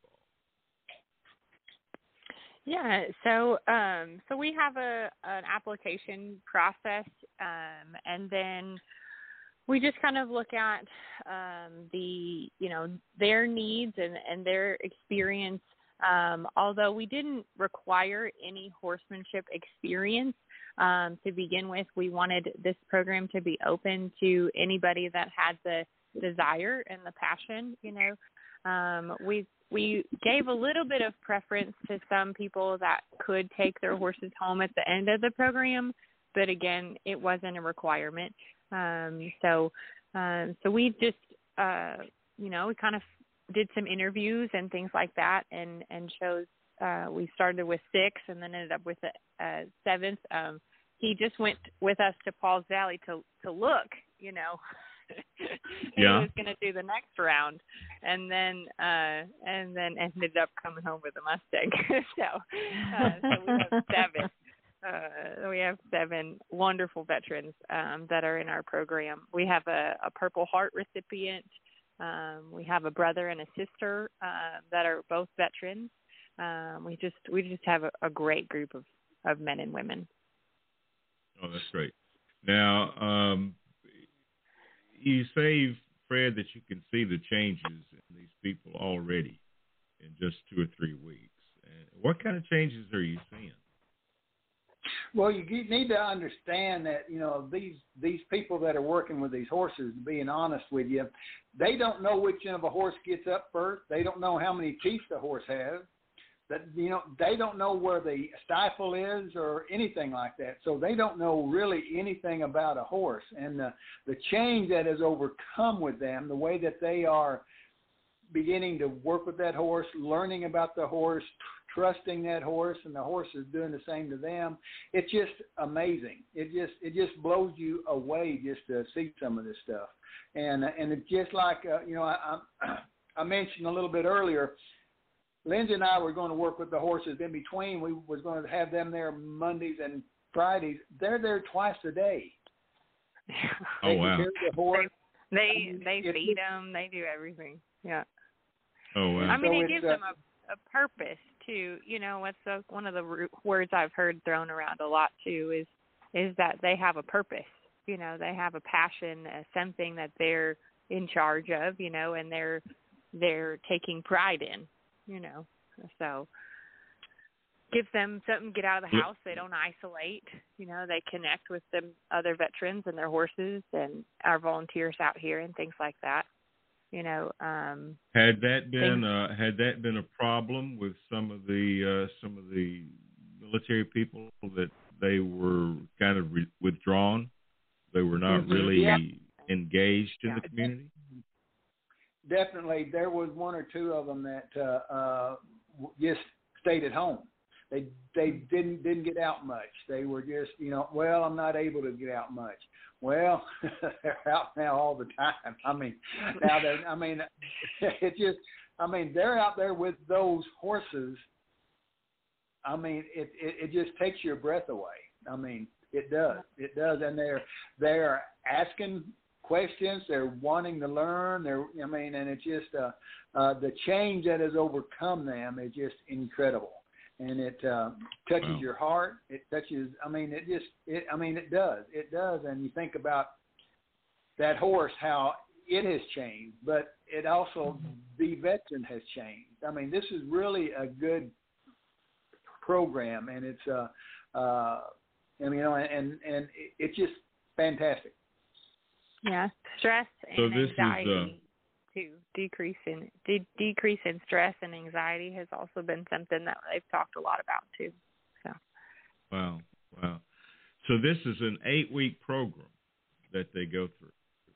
[SPEAKER 8] Yeah, so um, so we have a an application process, um, and then we just kind of look at um, the you know their needs and, and their experience. Um, although we didn't require any horsemanship experience um, to begin with, we wanted this program to be open to anybody that had the desire and the passion. You know, um, we we gave a little bit of preference to some people that could take their horses home at the end of the program, but again, it wasn't a requirement. Um, so um, so we just uh, you know we kind of did some interviews and things like that, and, and chose, uh, we started with six and then ended up with a, a seventh. Um, he just went with us to Paul's Valley to, to look, you know,
[SPEAKER 1] yeah.
[SPEAKER 8] he was going to do the next round, and then, uh, and then ended up coming home with a Mustang. so, uh, so we have seven. Uh, we have seven wonderful veterans, um, that are in our program. We have a, a Purple Heart recipient. Um, we have a brother and a sister uh, that are both veterans. Um, we just we just have a, a great group of, of men and women.
[SPEAKER 1] Oh, that's great. Now, um, you say, Fred, that you can see the changes in these people already in just two or three weeks. And what kind of changes are you seeing?
[SPEAKER 7] Well, you need to understand that, you know, these these people that are working with these horses, being honest with you, they don't know which end of a horse gets up first. They don't know how many teeth the horse has. that, you know, they don't know where the stifle is or anything like that. So they don't know really anything about a horse. And the, the change that has overcome with them, the way that they are beginning to work with that horse, learning about the horse, trusting that horse, and the horse is doing the same to them. It's just amazing. It just it just blows you away just to see some of this stuff. And and it's just like, uh, you know, I, I, I mentioned a little bit earlier, Lindsay and I were going to work with the horses in between. We was going to have them there Mondays and Fridays. They're there twice a day.
[SPEAKER 1] Oh, wow.
[SPEAKER 7] The horse.
[SPEAKER 8] They they, they feed them. They do everything. Yeah.
[SPEAKER 1] Oh, wow.
[SPEAKER 8] I mean,
[SPEAKER 7] so
[SPEAKER 8] it gives
[SPEAKER 7] uh,
[SPEAKER 8] them a, a purpose too. You know, what's the, one of the words I've heard thrown around a lot too is is that they have a purpose. You know, they have a passion, uh, something that they're in charge of. You know, and they're they're taking pride in. You know, so gives them something to get out of the house. They don't isolate. You know, they connect with the other veterans and their horses and our volunteers out here and things like that. You know, um,
[SPEAKER 1] had that been uh, had that been a problem with some of the uh, some of the military people that they were kind of re- withdrawn, they were not
[SPEAKER 7] mm-hmm.
[SPEAKER 1] really
[SPEAKER 7] yeah.
[SPEAKER 1] engaged in
[SPEAKER 8] yeah.
[SPEAKER 1] the community?
[SPEAKER 7] Definitely, there was one or two of them that uh, uh, just stayed at home. They they didn't didn't get out much. They were just, you know, well, I'm not able to get out much. Well, they're out now all the time. I mean, now they, I mean, it just, I mean, they're out there with those horses. I mean, it, it, it just takes your breath away. I mean, it does, it does, and they're they're asking questions. They're wanting to learn. They're, I mean, and it's just uh, uh, the change that has overcome them is just incredible. And it uh, touches
[SPEAKER 1] wow.
[SPEAKER 7] your heart. It touches, I mean, it just, it, I mean, it does. It does. And you think about that horse, how it has changed, but it also, mm-hmm. the veteran has changed. I mean, this is really a good program, and it's, uh, uh, and, you know, and, and it's just fantastic.
[SPEAKER 8] Yeah, stress and
[SPEAKER 1] so this
[SPEAKER 8] anxiety.
[SPEAKER 1] Is, uh,
[SPEAKER 8] To decrease in de- decrease in stress and anxiety has also been something that they've talked a lot about too. So,
[SPEAKER 1] wow, wow. So this is an eight-week program that they go through,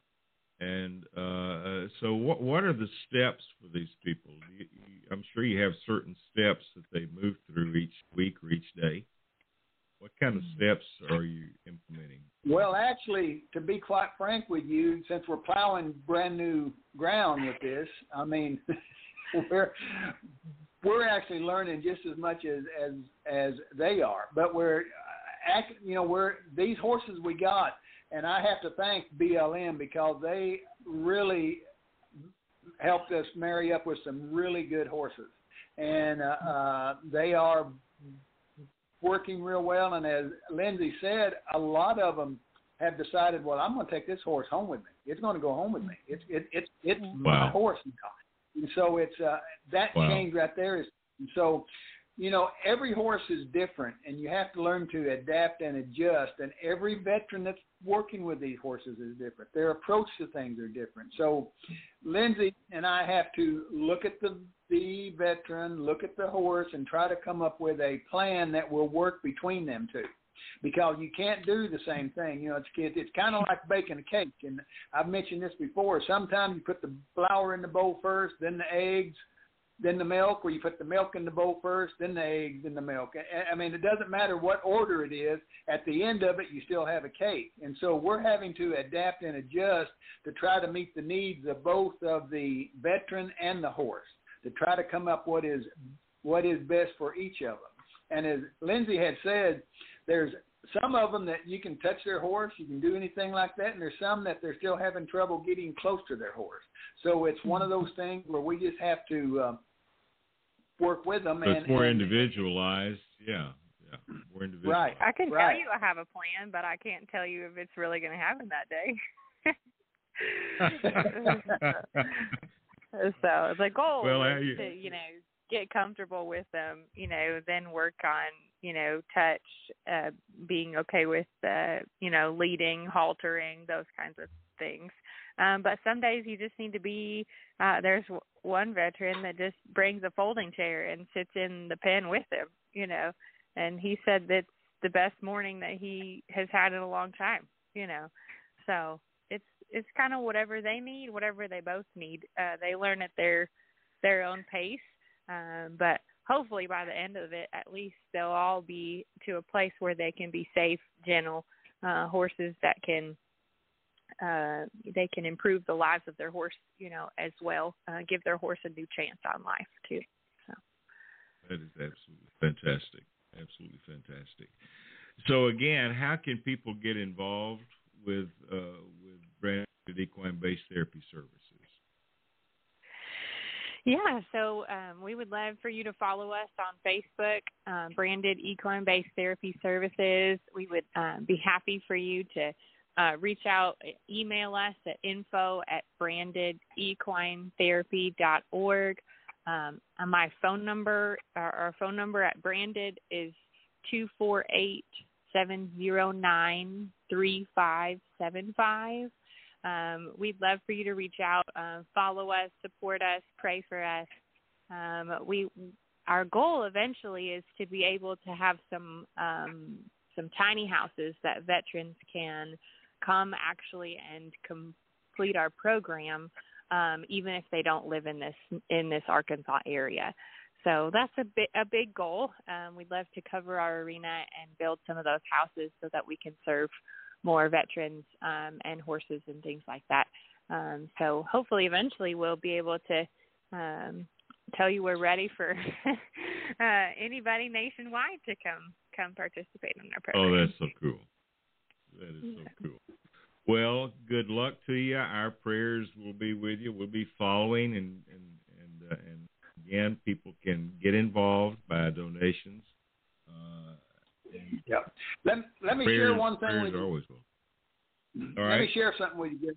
[SPEAKER 1] and uh, so what what are the steps for these people? You, you, I'm sure you have certain steps that they move through each week or each day. What kind of steps are you implementing?
[SPEAKER 7] Well, actually, to be quite frank with you, since we're plowing brand new ground with this, I mean, we're we're actually learning just as much as as, as they are. But we're, you know, we're these horses we got, and I have to thank B L M because they really helped us marry up with some really good horses, and uh, uh, they are working real well. And as Lindsay said, a lot of them have decided, well, I'm going to take this horse home with me. It's going to go home with me. It's it, it, it's
[SPEAKER 1] wow.
[SPEAKER 7] my horse now. And so it's uh, that
[SPEAKER 1] wow.
[SPEAKER 7] change right there is. And so, you know, every horse is different, and you have to learn to adapt and adjust. And every veteran that's working with these horses is different. Their approach to things are different. So Lindsay and I have to look at the the veteran, look at the horse, and try to come up with a plan that will work between them two. Because you can't do the same thing. You know, it's it's kind of like baking a cake. And I've mentioned this before. Sometimes you put the flour in the bowl first, then the eggs, then the milk, or you put the milk in the bowl first, then the eggs, then the milk. I mean, it doesn't matter what order it is. At the end of it, you still have a cake. And so we're having to adapt and adjust to try to meet the needs of both of the veteran and the horse, to try to come up what is what is best for each of them. And as Lindsay had said, there's some of them that you can touch their horse, you can do anything like that, and there's some that they're still having trouble getting close to their horse. So it's one of those things where we just have to uh, work with them.
[SPEAKER 1] So
[SPEAKER 7] and
[SPEAKER 1] it's more
[SPEAKER 7] and,
[SPEAKER 1] individualized, yeah, yeah, more individualized.
[SPEAKER 7] Right.
[SPEAKER 8] I can
[SPEAKER 7] right.
[SPEAKER 8] tell you I have a plan, but I can't tell you if it's really going to happen that day. So the goal
[SPEAKER 1] well,
[SPEAKER 8] is
[SPEAKER 1] I,
[SPEAKER 8] to, you know, get comfortable with them, you know, then work on, you know, touch, uh, being okay with, uh, you know, leading, haltering, those kinds of things. Um, but some days you just need to be, uh, there's w- one veteran that just brings a folding chair and sits in the pen with him, you know, and he said that's the best morning that he has had in a long time, you know. So it's it's kind of whatever they need, whatever they both need. Uh, they learn at their their own pace, um, but hopefully by the end of it, at least they'll all be to a place where they can be safe, gentle uh, horses that can uh, they can improve the lives of their horse, you know, as well, uh, give their horse a new chance on life too. So
[SPEAKER 1] that is absolutely fantastic, absolutely fantastic. So again, how can people get involved with uh, with Branded Equine-Based Therapy Services?
[SPEAKER 8] Yeah, so um, we would love for you to follow us on Facebook, um, Branded Equine-Based Therapy Services. We would um, be happy for you to uh, reach out, email us at info at branded equine therapy dot org. Um, my phone number, our, our phone number at Branded is two four eight, seven zero nine, three five seven five. Um, we'd love for you to reach out, uh, follow us, support us, pray for us. Um, we, our goal eventually is to be able to have some um, some tiny houses that veterans can come actually and complete our program, um, even if they don't live in this in this Arkansas area. So that's a big a big goal. Um, we'd love to cover our arena and build some of those houses so that we can serve more veterans um, and horses and things like that. Um, so hopefully eventually we'll be able to um, tell you we're ready for uh, anybody nationwide to come come participate in our program.
[SPEAKER 1] Oh, that's so cool. That is so cool. Well, good luck to you. Our prayers will be with you. We'll be following, and and and, uh, and again, people can get involved by donations. Uh,
[SPEAKER 7] Yeah. Let, let me
[SPEAKER 1] prayers,
[SPEAKER 7] share one thing with you.
[SPEAKER 1] Always will. All
[SPEAKER 7] let
[SPEAKER 1] right.
[SPEAKER 7] me share something with you.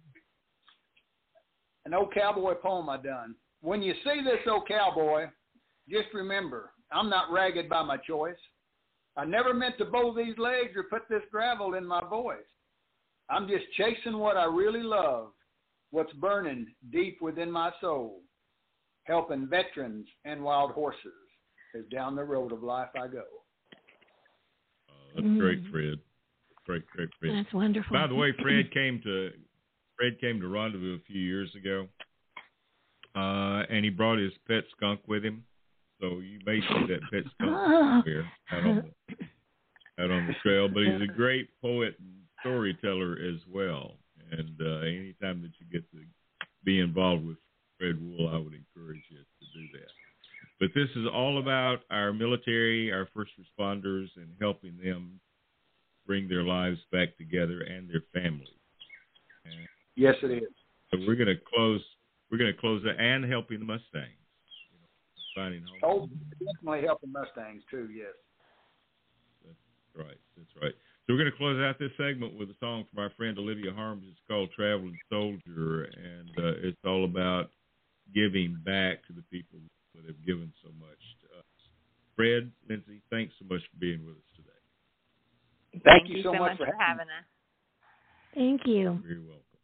[SPEAKER 7] An old cowboy poem I done. When you see this old cowboy, just remember, I'm not ragged by my choice. I never meant to bow these legs or put this gravel in my voice. I'm just chasing what I really love, what's burning deep within my soul, helping veterans and wild horses as down the road of life I go.
[SPEAKER 1] That's great, Fred. Great, great, Fred.
[SPEAKER 3] That's wonderful.
[SPEAKER 1] By the way, Fred came to Fred came to Rendezvous a few years ago, uh, and he brought his pet skunk with him. So you may see that pet skunk here out on the out on the trail. But he's a great poet and storyteller as well. And uh, anytime that you get to be involved with Fred Wool, I would encourage you to do that. But this is all about our military, our first responders, and helping them bring their lives back together and their families. And
[SPEAKER 7] yes, it is.
[SPEAKER 1] so we're going to close. We're going to close that, and helping the Mustangs, you know, finding home.
[SPEAKER 7] Oh, definitely helping Mustangs too. Yes.
[SPEAKER 1] That's right. That's right. So we're going to close out this segment with a song from our friend Olivia Harms. It's called "Traveling Soldier," and uh, it's all about giving back to the people that have given so much to us. Fred, Lindsay, thanks so much for being with us today.
[SPEAKER 7] Thank,
[SPEAKER 8] Thank you so, so much, much for having us.
[SPEAKER 3] Thank you.
[SPEAKER 1] You're very welcome.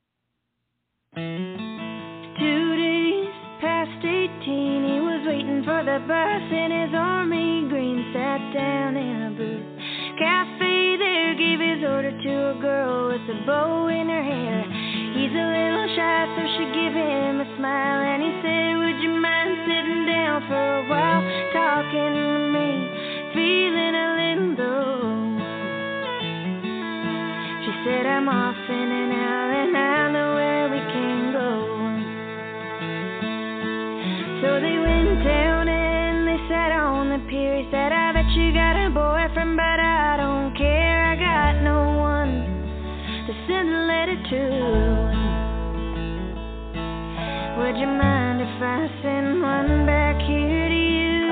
[SPEAKER 2] Two days past eighteen, he was waiting for the bus in his army green. Sat down in a booth cafe there, gave his order to a girl with a bow in her hair. He's a little shy, so she gave him a smile, and he said, would you mind sitting down for a while, talking to me, feeling a little low? She said, I'm off in and out, and I know where we can go. So they went down and they sat on the pier. He said, I bet you got a boyfriend, but I don't care. I got no one to send a letter to. Would you mind if I send one back here to you?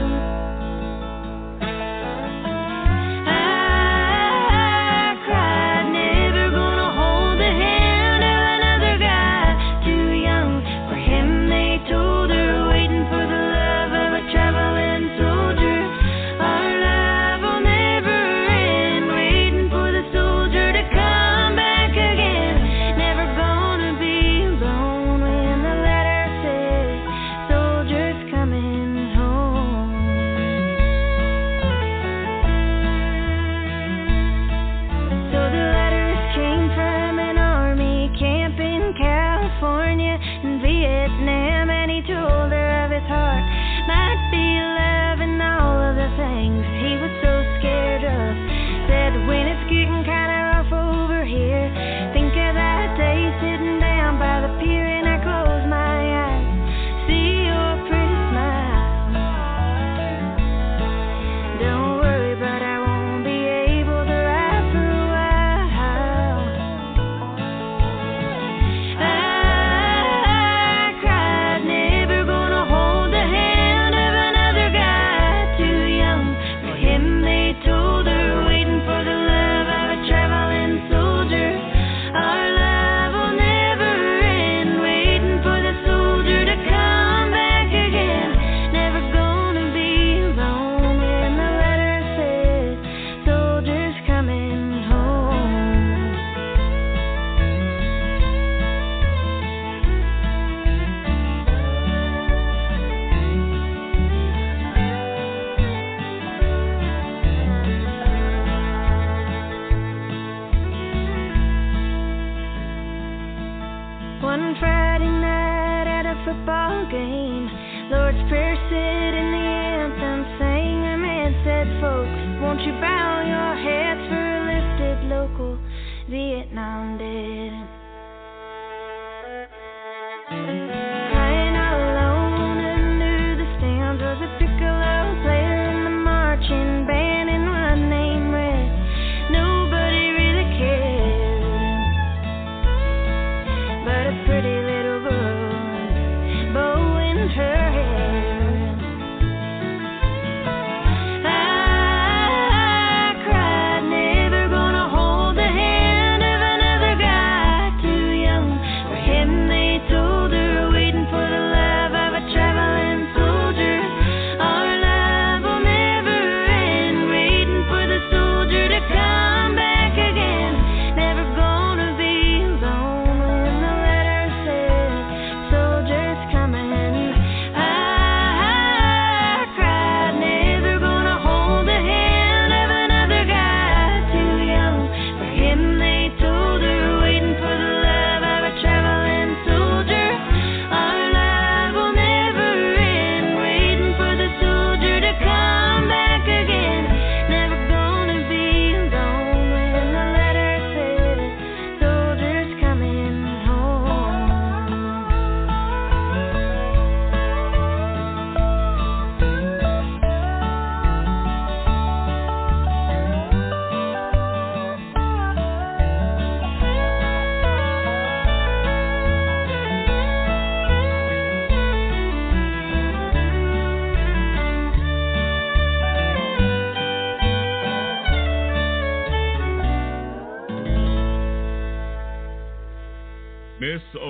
[SPEAKER 2] I cried, never gonna hold the hand of another guy. Too young for him, they told her, waiting for the love of a traveling soldier. Our love will never end, waiting for the soldier to come back again. Never gonna be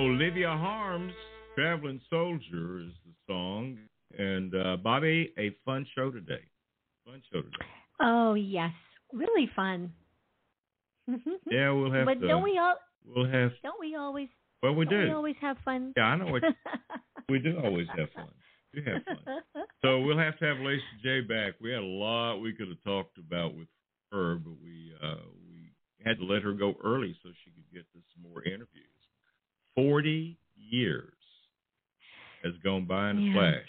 [SPEAKER 1] Olivia Harms, Traveling Soldier is the song. And, uh, Bobby, a fun show today. Fun show today.
[SPEAKER 3] Oh, yes. Really fun.
[SPEAKER 1] Yeah, we'll have
[SPEAKER 3] but
[SPEAKER 1] to.
[SPEAKER 3] don't we all?
[SPEAKER 1] We'll have.
[SPEAKER 3] Don't we always?
[SPEAKER 1] Well, we
[SPEAKER 3] don't
[SPEAKER 1] do.
[SPEAKER 3] We always have fun.
[SPEAKER 1] Yeah, I know. What, we do always have fun. We do have fun. So we'll have to have Lacey J back. We had a lot we could have talked about with her, but we uh, we had to let her go early so she could get to some more interviews. Forty years has gone by in a
[SPEAKER 3] yeah.
[SPEAKER 1] flash.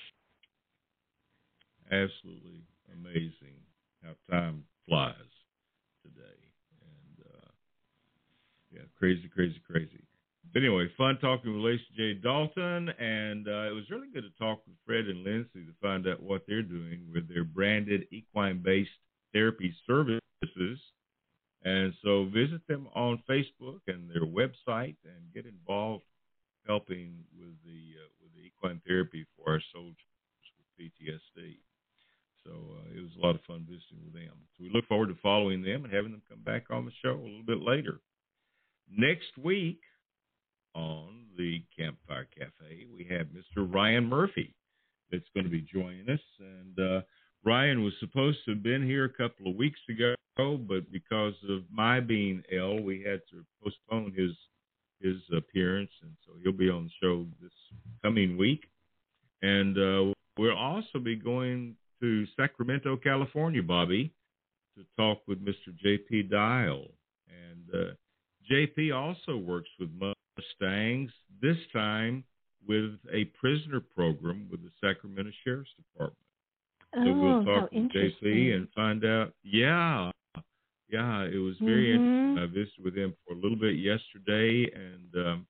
[SPEAKER 1] Absolutely amazing how time flies today. And, uh, yeah, crazy, crazy, crazy. But anyway, fun talking with Lacey J. Dalton, and uh, it was really good to talk with Fred and Lindsay to find out what they're doing with their branded equine-based therapy services. And so visit them on Facebook and their website and get involved helping with the uh, with the equine therapy for our soldiers with P T S D. So uh, it was a lot of fun visiting with them. So we look forward to following them and having them come back on the show a little bit later. Next week on the Campfire Cafe, we have Mister Ryan Murphy that's going to be joining us. And uh, Ryan was supposed to have been here a couple of weeks ago, but because of my being ill, we had to postpone his his appearance, and so he'll be on the show this coming week. And uh, we'll also be going to Sacramento, California, Bobby, to talk with Mister J P Dial. And uh, J P also works with Mustangs, this time with a prisoner program with the Sacramento Sheriff's Department.
[SPEAKER 3] Oh,
[SPEAKER 1] so we'll talk
[SPEAKER 3] how
[SPEAKER 1] with J P and find out. Yeah, yeah, it was very
[SPEAKER 3] mm-hmm.
[SPEAKER 1] interesting. I visited with him for a little bit yesterday, and um,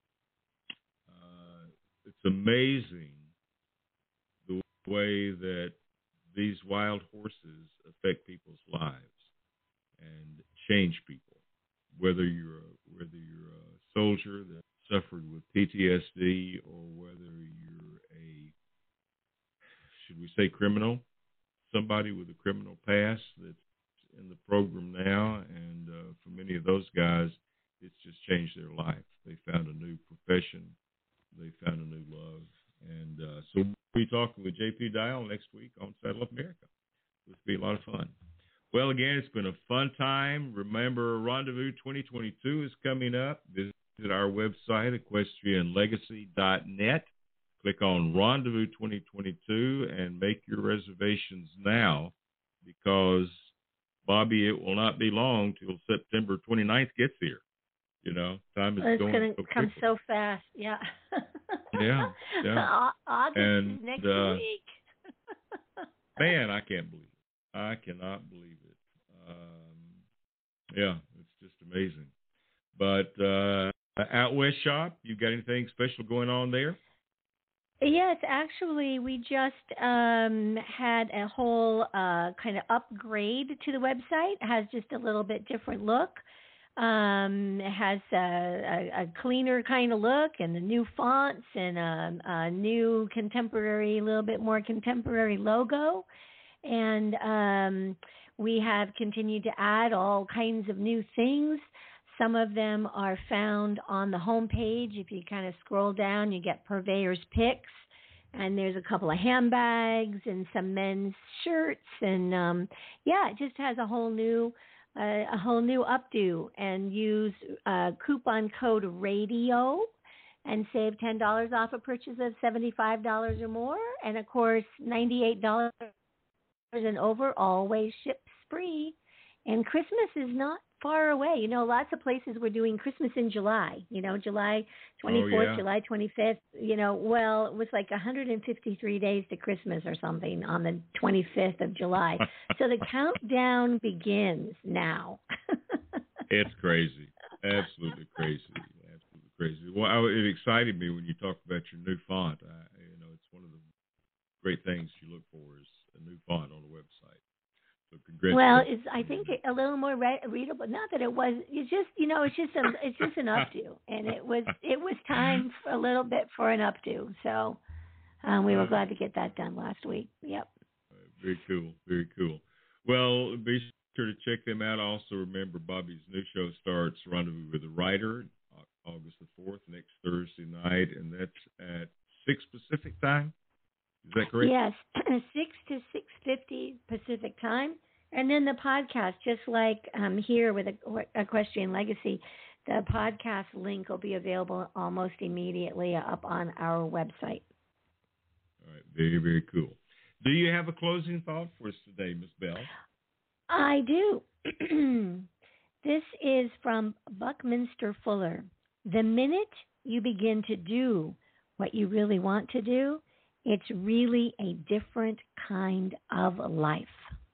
[SPEAKER 1] uh, it's amazing the way that these wild horses affect people's lives and change people. Whether you're a, whether you're a soldier that suffered with P T S D, or whether you're a, should we say, criminal, somebody with a criminal past that's in the program now, and uh, for many of those guys, it's just changed their life. They found a new profession, they found a new love, and uh, so we'll be talking with J P Dial next week on Saddle Up America. This will be a lot of fun. Well, again, it's been a fun time. Remember, Rendezvous twenty twenty-two is coming up. Visit our website, equestrian legacy dot net. Click on Rendezvous twenty twenty-two and make your reservations now, because, Bobby, it will not be long till September twenty-ninth gets here. You know, time is
[SPEAKER 3] it's
[SPEAKER 1] going
[SPEAKER 3] gonna
[SPEAKER 1] so
[SPEAKER 3] come
[SPEAKER 1] quickly.
[SPEAKER 3] so fast. Yeah.
[SPEAKER 1] Yeah, yeah.
[SPEAKER 3] August
[SPEAKER 1] and,
[SPEAKER 3] is next
[SPEAKER 1] uh,
[SPEAKER 3] week.
[SPEAKER 1] Man, I can't believe it. I cannot believe it. Um, yeah, it's just amazing. But uh, Out West Shop, you got anything special going on there?
[SPEAKER 3] Yes, actually, we just um, had a whole uh, kind of upgrade to the website. It has just a little bit different look. Um, it has a, a, a cleaner kind of look, and the new fonts, and a, a new contemporary, a little bit more contemporary logo. And um, we have continued to add all kinds of new things. Some of them are found on the homepage. If you kind of scroll down, you get Purveyor's Picks, and there's a couple of handbags and some men's shirts, and um, yeah, it just has a whole new, uh, a whole new updo. And use uh, coupon code RADIO and save ten dollars off a purchase of seventy-five dollars or more, and of course, ninety-eight dollars and over always ships free. And Christmas is not far away. You know, lots of places were doing Christmas in July, you know, July twenty-fourth,
[SPEAKER 1] oh, yeah.
[SPEAKER 3] July twenty-fifth, you know, well, it was like one hundred fifty-three days to Christmas or something on the twenty-fifth of July. So the countdown begins now.
[SPEAKER 1] It's crazy. Absolutely crazy. Absolutely crazy. Well, I, it excited me when you talked about your new font. I, you know, it's one of the great things you look for is a new font on the website. So congratulations.
[SPEAKER 3] Well, it's I think a little more re- readable. Not that it was. It's just you know, it's just a, it's just an updo, and it was it was time for a little bit for an updo. So um, we were glad to get that done last week. Yep.
[SPEAKER 1] Very cool. Very cool. Well, be sure to check them out. Also, remember Bobby's new show starts, Rendezvous with a Writer, August the fourth, next Thursday night, and that's at six Pacific time. Is that correct?
[SPEAKER 3] Yes, six to six fifty Pacific time. And then the podcast, just like um, here with Equestrian Legacy, the podcast link will be available almost immediately up on our website.
[SPEAKER 1] All right, very, very cool. Do you have a closing thought for us today, Miz Bell?
[SPEAKER 3] I do. This is from Buckminster Fuller. The minute you begin to do what you really want to do, it's really a different kind of life.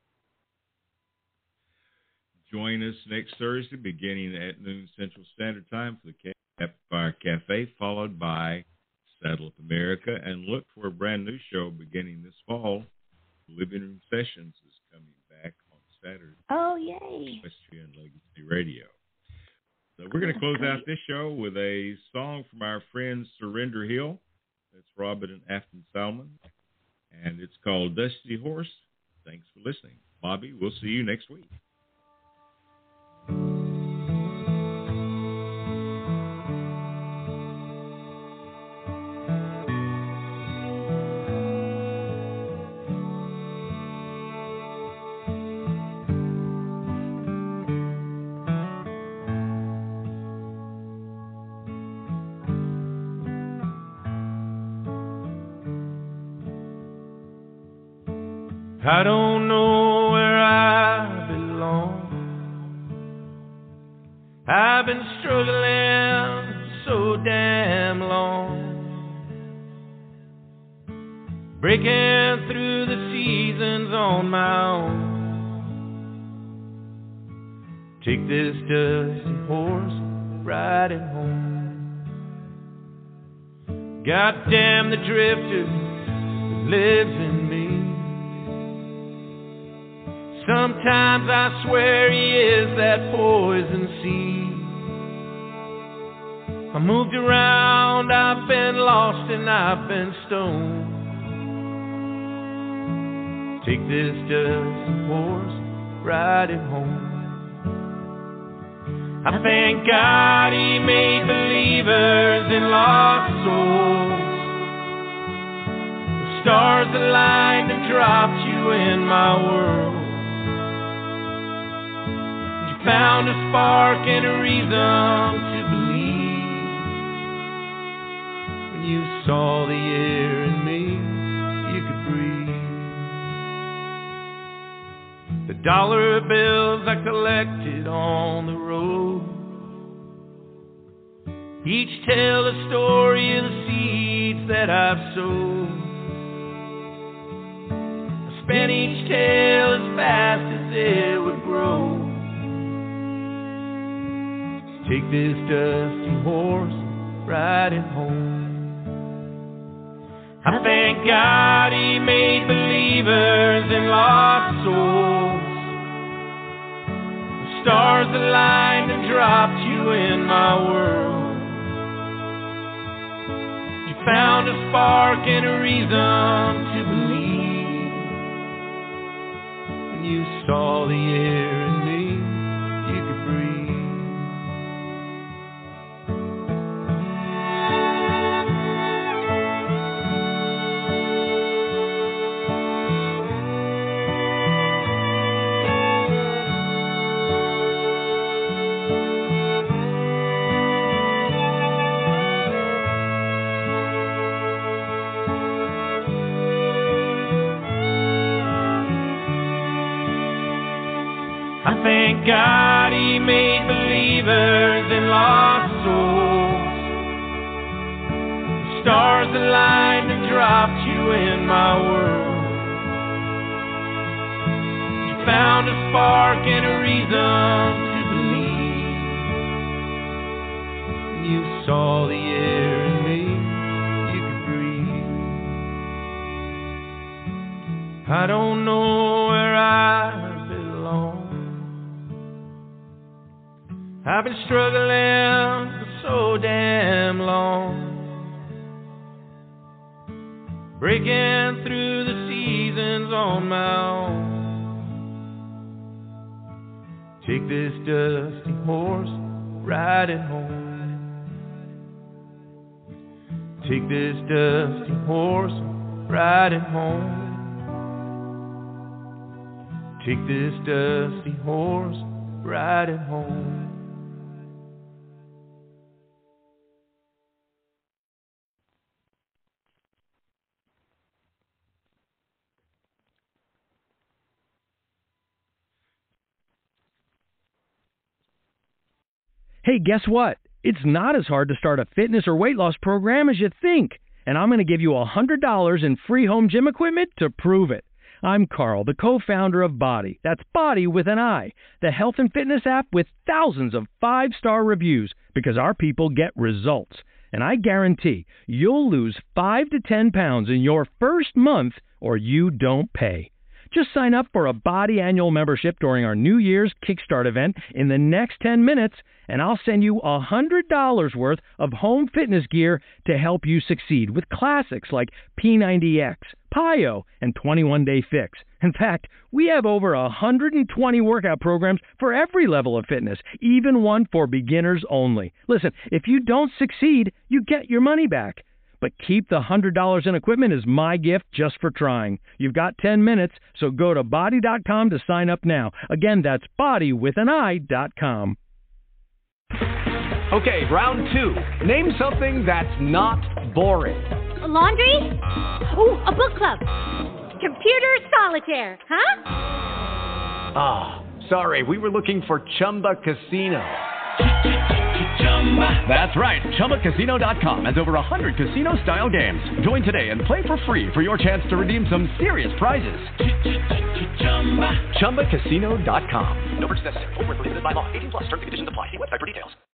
[SPEAKER 1] Join us next Thursday, beginning at noon Central Standard Time for the Campfire Cafe, followed by Saddle Up America, and look for a brand new show beginning this fall. Living Room Sessions is coming back on Saturday.
[SPEAKER 3] Oh, yay.
[SPEAKER 1] Equestrian Legacy Radio. So we're going to close out this show with a song from our friend Surrender Hill. That's Robin and Afton Salmon, and it's called Dusty Horse. Thanks for listening. Bobby, we'll see you next week.
[SPEAKER 6] I don't know where I belong. I've been struggling so damn long, breaking through the seasons on my own. Take this dusty horse riding home. Goddamn the drifter that lives in me. Sometimes I swear he is that poison seed. I moved around, I've been lost and I've been stoned. Take this dusty horse riding home. I thank God he made believers in lost souls. The stars aligned and dropped you in my world. Found a spark and a reason to believe. When you saw the air in me, you could breathe. The dollar bills I collected on the road each tell a story of the seeds that I've sowed. I spent each tale as fast as it would grow. Take this dusty horse riding home. I thank God he made believers in lost souls. The stars aligned and dropped you in my world. You found a spark and a reason to believe. When you saw the air in me, you could breathe. I thank God he made believers in lost souls. The stars aligned and dropped you in my world. You found a spark and a reason to believe. When you saw the air in me, you could breathe. I don't know where I I've been struggling for so damn long, breaking through the seasons on my own. Take this dusty horse riding home. Take this dusty horse and ride it home. Take this dusty horse, ride it home.
[SPEAKER 9] Hey, guess what? It's not as hard to start a fitness or weight loss program as you think. And I'm going to give you one hundred dollars in free home gym equipment to prove it. I'm Carl, the co-founder of Body. That's Body with an I, the health and fitness app with thousands of five-star reviews because our people get results. And I guarantee you'll lose five to ten pounds in your first month or you don't pay. Just sign up for a Body annual membership during our New Year's Kickstart event in the next ten minutes, and I'll send you one hundred dollars worth of home fitness gear to help you succeed with classics like P ninety X, P I O, and twenty-one day Fix. In fact, we have over one hundred twenty workout programs for every level of fitness, even one for beginners only. Listen, if you don't succeed, you get your money back. But keep the one hundred dollars in equipment as my gift just for trying. You've got ten minutes, so go to body dot com to sign up now. Again, that's body with an I dot com.
[SPEAKER 10] Okay, round two. Name something that's not boring.
[SPEAKER 3] A laundry? Ooh, a book club. Computer solitaire, huh?
[SPEAKER 10] Ah, oh, sorry, we were looking for Chumba Casino. That's right. Chumba Casino dot com has over one hundred casino-style games. Join today and play for free for your chance to redeem some serious prizes. Chumba Casino dot com. No purchase necessary. Void where prohibited by law. eighteen plus. Terms and conditions apply. See website for details.